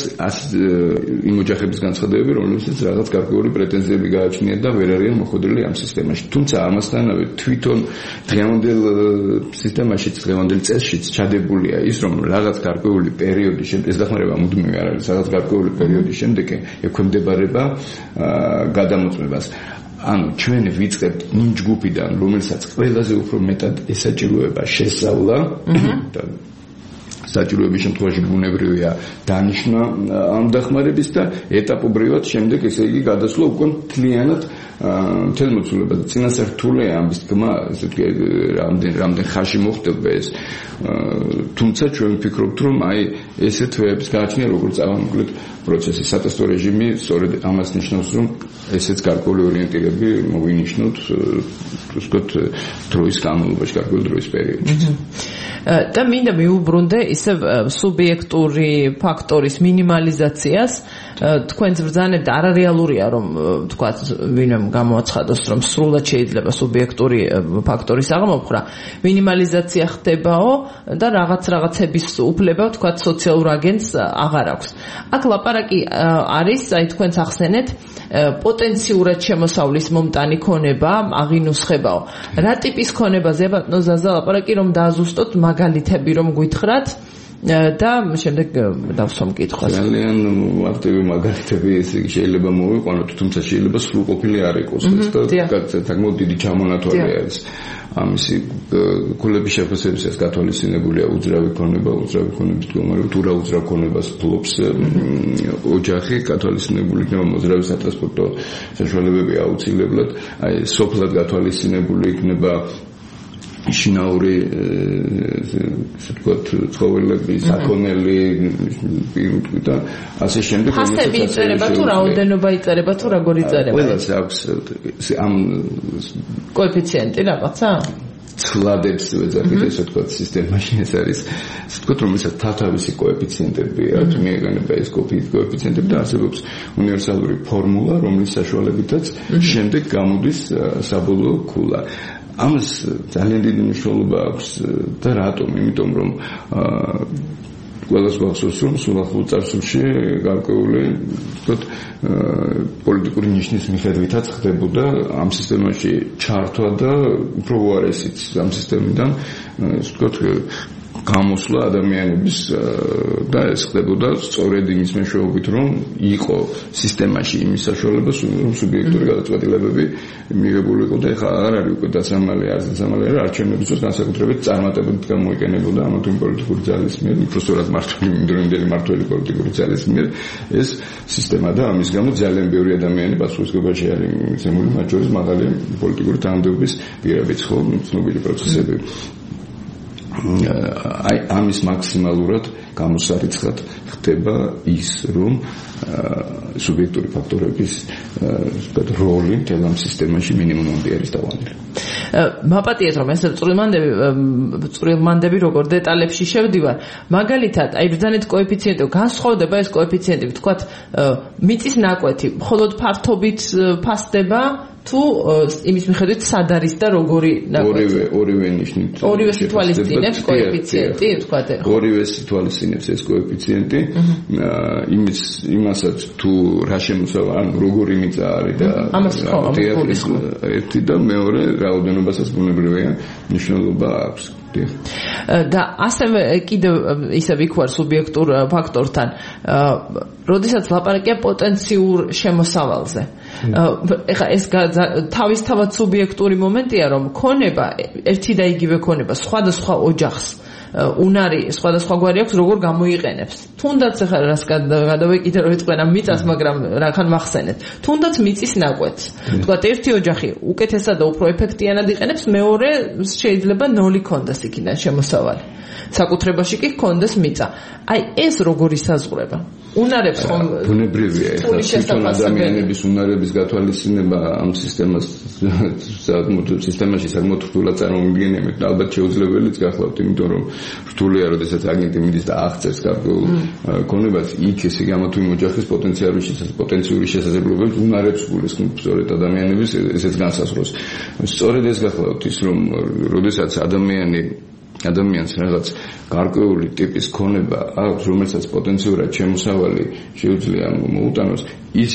იმ ოჯახების განცხადებები, რომლებსაც რაღაც გარკვეული პრეტენზიები გააჩნიათ და ვერ არიან მოხვედრილი ამ სისტემაში. თუმცა ამასთანავე თვითონ დღევანდელ სისტემაში, დღევანდელ წესშიც ჩადებულია ის, რომ რაღაც გარკვეული პერიოდის შემდეგ, ეს დახმარება მუდმივი არ არის, რაღაც გარკვეული პერიოდის შემდეგ ექვემდებარება გადამოწმებას. ანუ ჩვენ ვიწყებთ იმ ჯგუფიდან, რომელსაც ყველაზე უფრო მეტად ესაჭიროება შესწავლა და საჭიროების შემთხვევაში ბუნებრივია დანიშნა ამ დახმარების და ეტაპობრივად შემდეგ ესე იგი გადასვლა უკვე მთლიანად მთელ მოცულობაზე. წინასწარ ამის თქმა, ესე ვთქვი, რამდენ რამდენ ხანში მოხდება ეს. თუმცა ჩვენ ვფიქრობთ, რომ აი ესე თვეებს გააჩნია როგორც ავანმოკლედ პროცესი. სატესტო რეჟიმი სწორედ ამას ნიშნავს, რომ ესეც გარკვეული ორიენტირები მოვინიშნოთ, ვთქვათ, დროის განმავლობაში, გარკვეული დროის პერიოდში. და მინდა მიუბრუნდე ისევ სუბიექტური ფაქტორის მინიმალიზაციას. თქვენს ბრძანებთ, არარეალურია, რომ თქვა ვინმე გამოაცხადოს, რომ სრულად შეიძლება სუბიექტური ფაქტორის აღმოფხვრა. მინიმალიზაცია ხდებაო და რაღაც რაღაცების უფლება, თქვა სოციალურ აგენტს აღარ აქვს. აქ ლაპარაკი არის, აი თქვენს ახსენეთ, პოტენციურად შემოსავლის მომტანი ქონება, აღინუსხებაო. რა ტიპის ქონებაზე ბატონო ზაზა ლაპარაკი, რომ დააზუსტოთ მაგალითები, რომ გვითხრათ და შემდეგ დავსვა მკითხვას. ძალიან აქტივი მაგალითები ესე შეიძლება მოვიყვანოთ, თუმცა შეიძლება სრულყოფილი არ იყოს ეს და საკმაოდ დიდი ჩამონათვალი არის. ამისი ქულების შეფასებისას გათვალისწინებულია უძრავი ქონება, უძრავი ქონების მდგომარეობა, თუ რა უძრავ ქონებას ფლობს ოჯახი, გათვალისწინებული იქნება მოძრავი სატრანსპორტო საშუალებები აუცილებლად, აი სოფლად გათვალისწინებული იქნება შინაური ესე ვთქვათ ცხოველები, საქონელი, პირუტყვი და ასე შემდეგ. ფასები იწერება თუ რაოდენობა იწერება თუ როგორ იწერება? ყველას აქვს ამ კოეფიციენტი რაღაცა? ცვლადებს ვეძახით ესე ვთქვათ სისტემაში ეს არის ესე ვთქვათ რომელსაც თავთავისი კოეფიციენტები აქვს, მიეღება ეს კოეფიციენტები და არსებობს უნივერსალური ფორმულა, რომლის საშუალებითაც შემდეგ გამოდის საბოლოო ქულა. ამას ძალიან დიდი მნიშვნელობა აქვს და რატომ? იმიტომ რომ ყველას გვახსოვს რომ სულ ახლო წარსულში გარკვეული ვთქვათ პოლიტიკური ნიშნის მიხედვითაც ხდებოდა ამ სისტემაში ჩართვა და უფრო უარესიც ამ სისტემიდან ვთქვათ გამოსვლა ადამიანების და ეს ხდებოდა სწორედ იმის მეშვეობით რომ იყო სისტემაში იმის საშუალება რომ სუბიექტური გადაწყვეტილებები მიღებული იყო და ეხლა აღარ არის უკვე დასამალი არც დასამალი არა არჩევნების დროს განსაკუთრებით წარმატებით გამოიყენებოდა ამა თუ იმ პოლიტიკური ძალის მიერ უბრალოდ მართული იმდროინდელი მართველი პოლიტიკური ძალის მიერ ეს სისტემა და ამის გამო ძალიან ბევრი ადამიანი პასუხისმგებაში არის მიცემული მათ შორის მაღალი პოლიტიკური თანამდებობის პირებიც ხო ცნობილი პროცესები აი ამის მაქსიმალურად გამოსარიცხად ხდება ის რომ სუბიექტური ფაქტორების როლი მთელ ამ სისტემაში მინიმუმამდე არის დავანილი. მაპატიეთ რომ ეს წვრილმანდები წვრილმანდები როგორ დეტალებში შევდივარ მაგალითად აი ბრძანეთ კოეფიციენტი განსხვავდება ეს კოეფიციენტი ვთქვათ მიწის ნაკვეთი მხოლოდ ფართობით ფასდება თუ იმის მიხედვით სად არის და როგორი ორივე ორივე ნიშნით ორივე სიტუალიზინებს კოეფიციენტი ვთქვათ ორივე სიტუალიზინებს ეს კოეფიციენტი იმის იმასაც თუ რა შემოსავა ან როგორი მიწა არის და ამას ხო ამას ერთი და მეორე რაოდენობასაც ბუნებრივია მნიშვნელობა აქვს და ასევე კიდევ ისე ვიქوار სუბიექტურ ფაქტორთან როდესაც ლაპარაკია პოტენციურ შემოსავალზე ეხლა ეს თავისთავად სუბიექტური მომენტია რომ ქონება ერთი და იგივე ქონება სხვადასხვა ოჯახს უნარი სხვადასხვაგვარი აქვს როგორ გამოიყენებს თუნდაც ახლა რას გადავეკიდე რომ ეწყვენა მიწას მაგრამ რახან მახსენეთ თუნდაც მიწის ნაკვეთს თქვათ ერთი ოჯახი უკეთესად და უფრო ეფექტიანად იყენებს მეორე შეიძლება ნოლი ქონდეს იქიდან შემოსავალი საკუთრებაში კი ქონდეს მიწა აი ეს როგორ ისაზღვრება უნარებს ხომ ბუნებრივია თვითონ ადამიანების უნარების გათვალისწინება ამ სისტემას სისტემაში საკმაოდ რთულად წარმომიდგენიათ ალბათ შეუძლებელიც გახლავთ იმიტომ რომ რთულია როდესაც აგენტი მიდის და აღწევს გარკვეულ ქონებას იქ ესე იგი ამა თუ იმ ოჯახის პოტენციალური პოტენციური შესაძლებლობები უნარებს გულისხმობ სწორედ ადამიანების ესეც განსაზღვროს სწორედ ეს გახლავთ ის რომ როდესაც ადამიანი ადამიანს რაღაც გარკვეული ტიპის ქონება აქვს, რომელსაც პოტენციურად შემოსავალი შეუძლია მოუტანოს, ის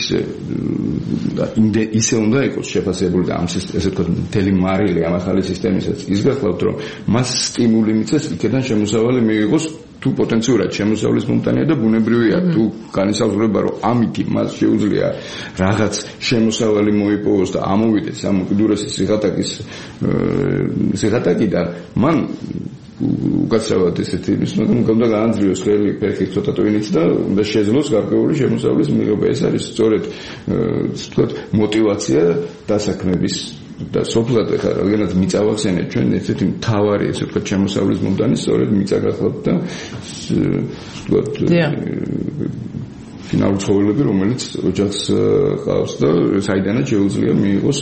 ისე უნდა იყოს შეფასებული და ამ ესე ვთქვათ, მთელი მარილი ამ ახალი სისტემისაც ის გახლავთ, რომ მას სტიმული მიწეს იქიდან შემოსავალი მიიღოს თუ პოტენციურად შემოსავლის მომტანია და ბუნებრივია თუ განისაზღვრება რომ ამითი მას შეუძლია რაღაც შემოსავალი მოიპოვოს და ამოვიდეს ამ უკიდურესი სიღატაკის სიღატაკიდან მან უკაცრავად ესეთი ის უნდა გაანძრიოს ხელი ფერხი ცოტა ტვინიც და უნდა შეძლოს გარკვეული შემოსავლის მიღება ეს არის სწორედ ვთქვათ მოტივაცია დასაქმების და სოფლად ახლა რადგანაც მიწა ვახსენეთ ჩვენ ესეთი მთავარი ესე ვთქვათ შემოსავლის მომდანი სწორედ მიწა გახლავთ და ვთქვათ ფინალური ცხოველები რომელიც ოჯახს ყავს და საიდანაც შეუძლია მიიღოს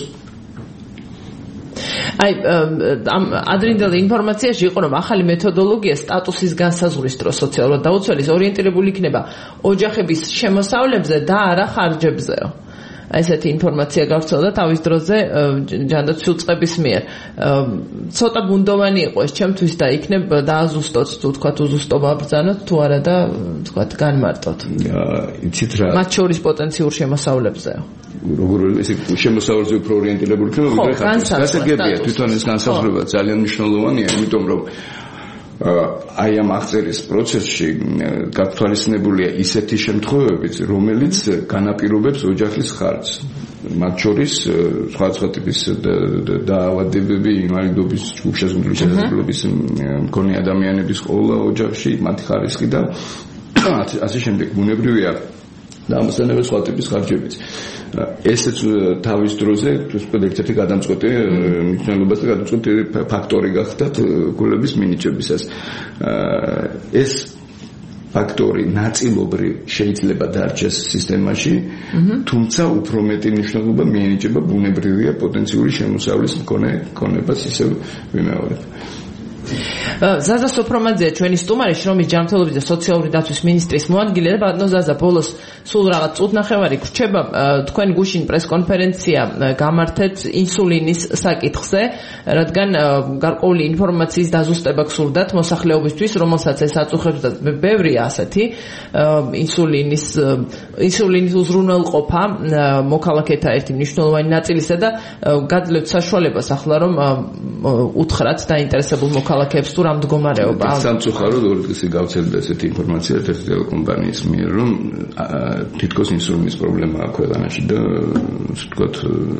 აი ამ ადრინდელ ინფორმაციაში იყო რომ ახალი მეთოდოლოგია სტატუსის განსაზღვრის დროს სოციალურად დაუცველის ორიენტირებული იქნება ოჯახების შემოსავლებზე და არა ხარჯებზეო ესეთი ინფორმაცია გავრცელდა თავის დროზე ჯანდაცვის უწყების მიერ. ცოტა ბუნდოვანი იყო ეს ჩემთვის და იქნებ დააზუსტოთ თუ თქვა უზუსტობა ბრძანოთ თუ არა და თქვა განმარტოთ. იცით რა. მათ შორის პოტენციურ შემოსავლებზეო. როგორ ესე შემოსავლებზე უფრო ორიენტირებული იქნება, ვიდრე ხარჯებია. თვითონ ეს განსაზღვრება ძალიან მნიშვნელოვანია, იმიტომ რომ აი ამ აღწერის პროცესში გათვალისწინებულია ისეთი შემთხვევებიც, რომელიც განაპირობებს ოჯახის ხარჯს. მათ შორის სხვადასხვა ტიპის დაავადებები, ინვალიდობის ჯგუფშეზღუდული შესაძლებლობის მქონე ადამიანების ყოლა ოჯახში, მათი ხარისხი და ასე შემდეგ ბუნებრივია და ამასთანავე სხვა ტიპის ხარჯებიც. ესეც თავის დროზე ერთ-ერთი გადამწყვეტი მნიშვნელობას და გადამწყვეტი ფაქტორი გახდათ გულების მინიჭებისას. ეს ფაქტორი ნაწილობრივ შეიძლება დარჩეს სისტემაში, თუმცა უფრო მეტი მნიშვნელობა მიენიჭება ბუნებრივია პოტენციური შემოსავლის მქონე ქონებას ისევ ვიმეორებ. ზაზა სოფრომაძე ჩვენი სტუმარი შრომის ჯანმრთელობის და სოციალური დაცვის მინისტრის მოადგილე და ბატონო ზაზა ბოლოს სულ რაღაც წუთნახევარი გრჩება თქვენ გუშინ პრესკონფერენცია გამართეთ ინსულინის საკითხზე რადგან გარკვეული ინფორმაციის დაზუსტება გსურდათ მოსახლეობისთვის რომელსაც ეს აწუხებს და ბევრია ასეთი ინსულინის ინსულინის უზრუნველყოფა მოქალაქეთა ერთი მნიშვნელოვანი ნაწილისა და გაძლევთ საშუალებას ახლა რომ უთხრათ დაინტერესებულ მოქალაქეებს თუ რა მდგომარეობა. სამწუხაროდ ორი დღის გავრცელდა ესეთი ინფორმაცია ერთ-ერთი ტელეკომპანიის მიერ, რომ თითქოს ინსულინის პრობლემა აქვს ქვეყანაში და ასე ვთქვათ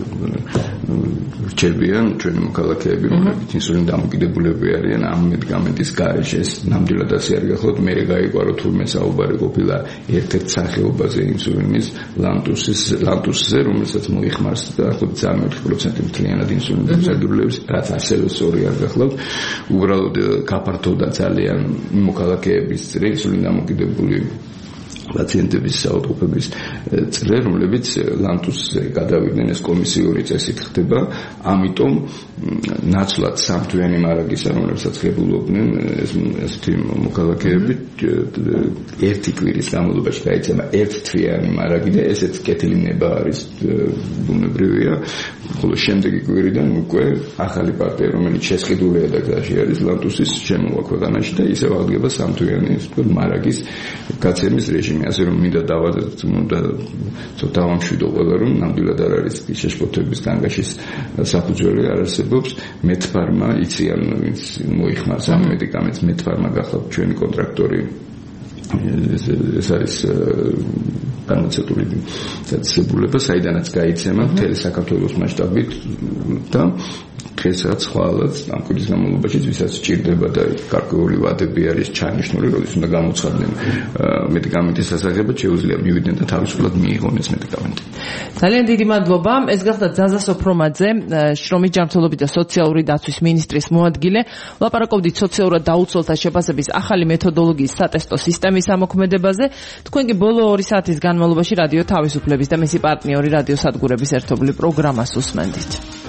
რჩებიან ჩვენი მოქალაქეები, რომლებიც ინსულინ დამოკიდებულები არიან ამ მედიკამენტის გარეშე. ეს ნამდვილად ასე არ გახლავთ, მე გაიყვარო თურმე საუბარი ყოფილა ერთ-ერთ სახეობაზე ინსულინის ლანტუსის ლანტუსზე, რომელსაც მოიხმარს და ხუთი წამი ოთხი პროცენტი მთლიანად ინსულინის დამზადებულებს, რაც ასევე სწორი არ გახლავთ. უბრალოდ გაფართოვდა ძალიან მოქალაქეების წრე ინსულინ დამოკიდებული პაციენტების საავადმყოფობის წრე, რომლებიც ლანტუსზე გადავიდნენ, ეს კომისიური წესით ხდება, ამიტომ ნაცვლად სამთვიანი მარაგისა, რომლებსაც ღებულობდნენ ეს ესეთი მოქალაქეები ერთი კვირის განმავლობაში გაიცემა ერთთვიანი მარაგი და ესეც კეთილი ნება არის ბუნებრივია, ხოლო შემდეგი კვირიდან უკვე ახალი პარტია, რომელიც შესყიდულია და გზაში არის ლანტუსის შემოვა ქვეყანაში და ისევ აღდგება სამთვიანი მარაგის გაცემის რეჟიმი. ასე რომ მინდა დავადოთ უნდა ცოტა ამშვიდო ყველა რომ ნამდვილად არ არის შეშფოთების განგაშის საფუძველი არ არსებობს მედფარმა იციან ვინც მოიხმარს ამ მედიკამენტს მედფარმა გახლავთ ჩვენი კონტრაქტორი ეს არის განმაცემული დაწესებულება საიდანაც გაიცემა მთელი საქართველოს მასშტაბით და დღესაც ხვალაც ამ კვირის განმავლობაში ვისაც სჭირდება და გარკვეული ვადები არის ჩანიშნული, როდის უნდა გამოცხადდნენ მედიკამენტის სასაღებად, შეუძლია მივიდნენ და თავისუფლად მიიღონ ეს მედიკამენტი. ძალიან დიდი მადლობა. ეს გახდა ზაზა სოფრომაძე, შრომის ჯანმრთელობის და სოციალური დაცვის მინისტრის მოადგილე. ლაპარაკობდით სოციალურად დაუცველთა შეფასების ახალი მეთოდოლოგიის სატესტო სისტემის ამოქმედებაზე. თქვენ კი ბოლო ორი საათის განმავლობაში რადიო თავისუფლების და მისი პარტნიორი რადიო სადგურების ერთობლივ პროგრამას უსმენდით.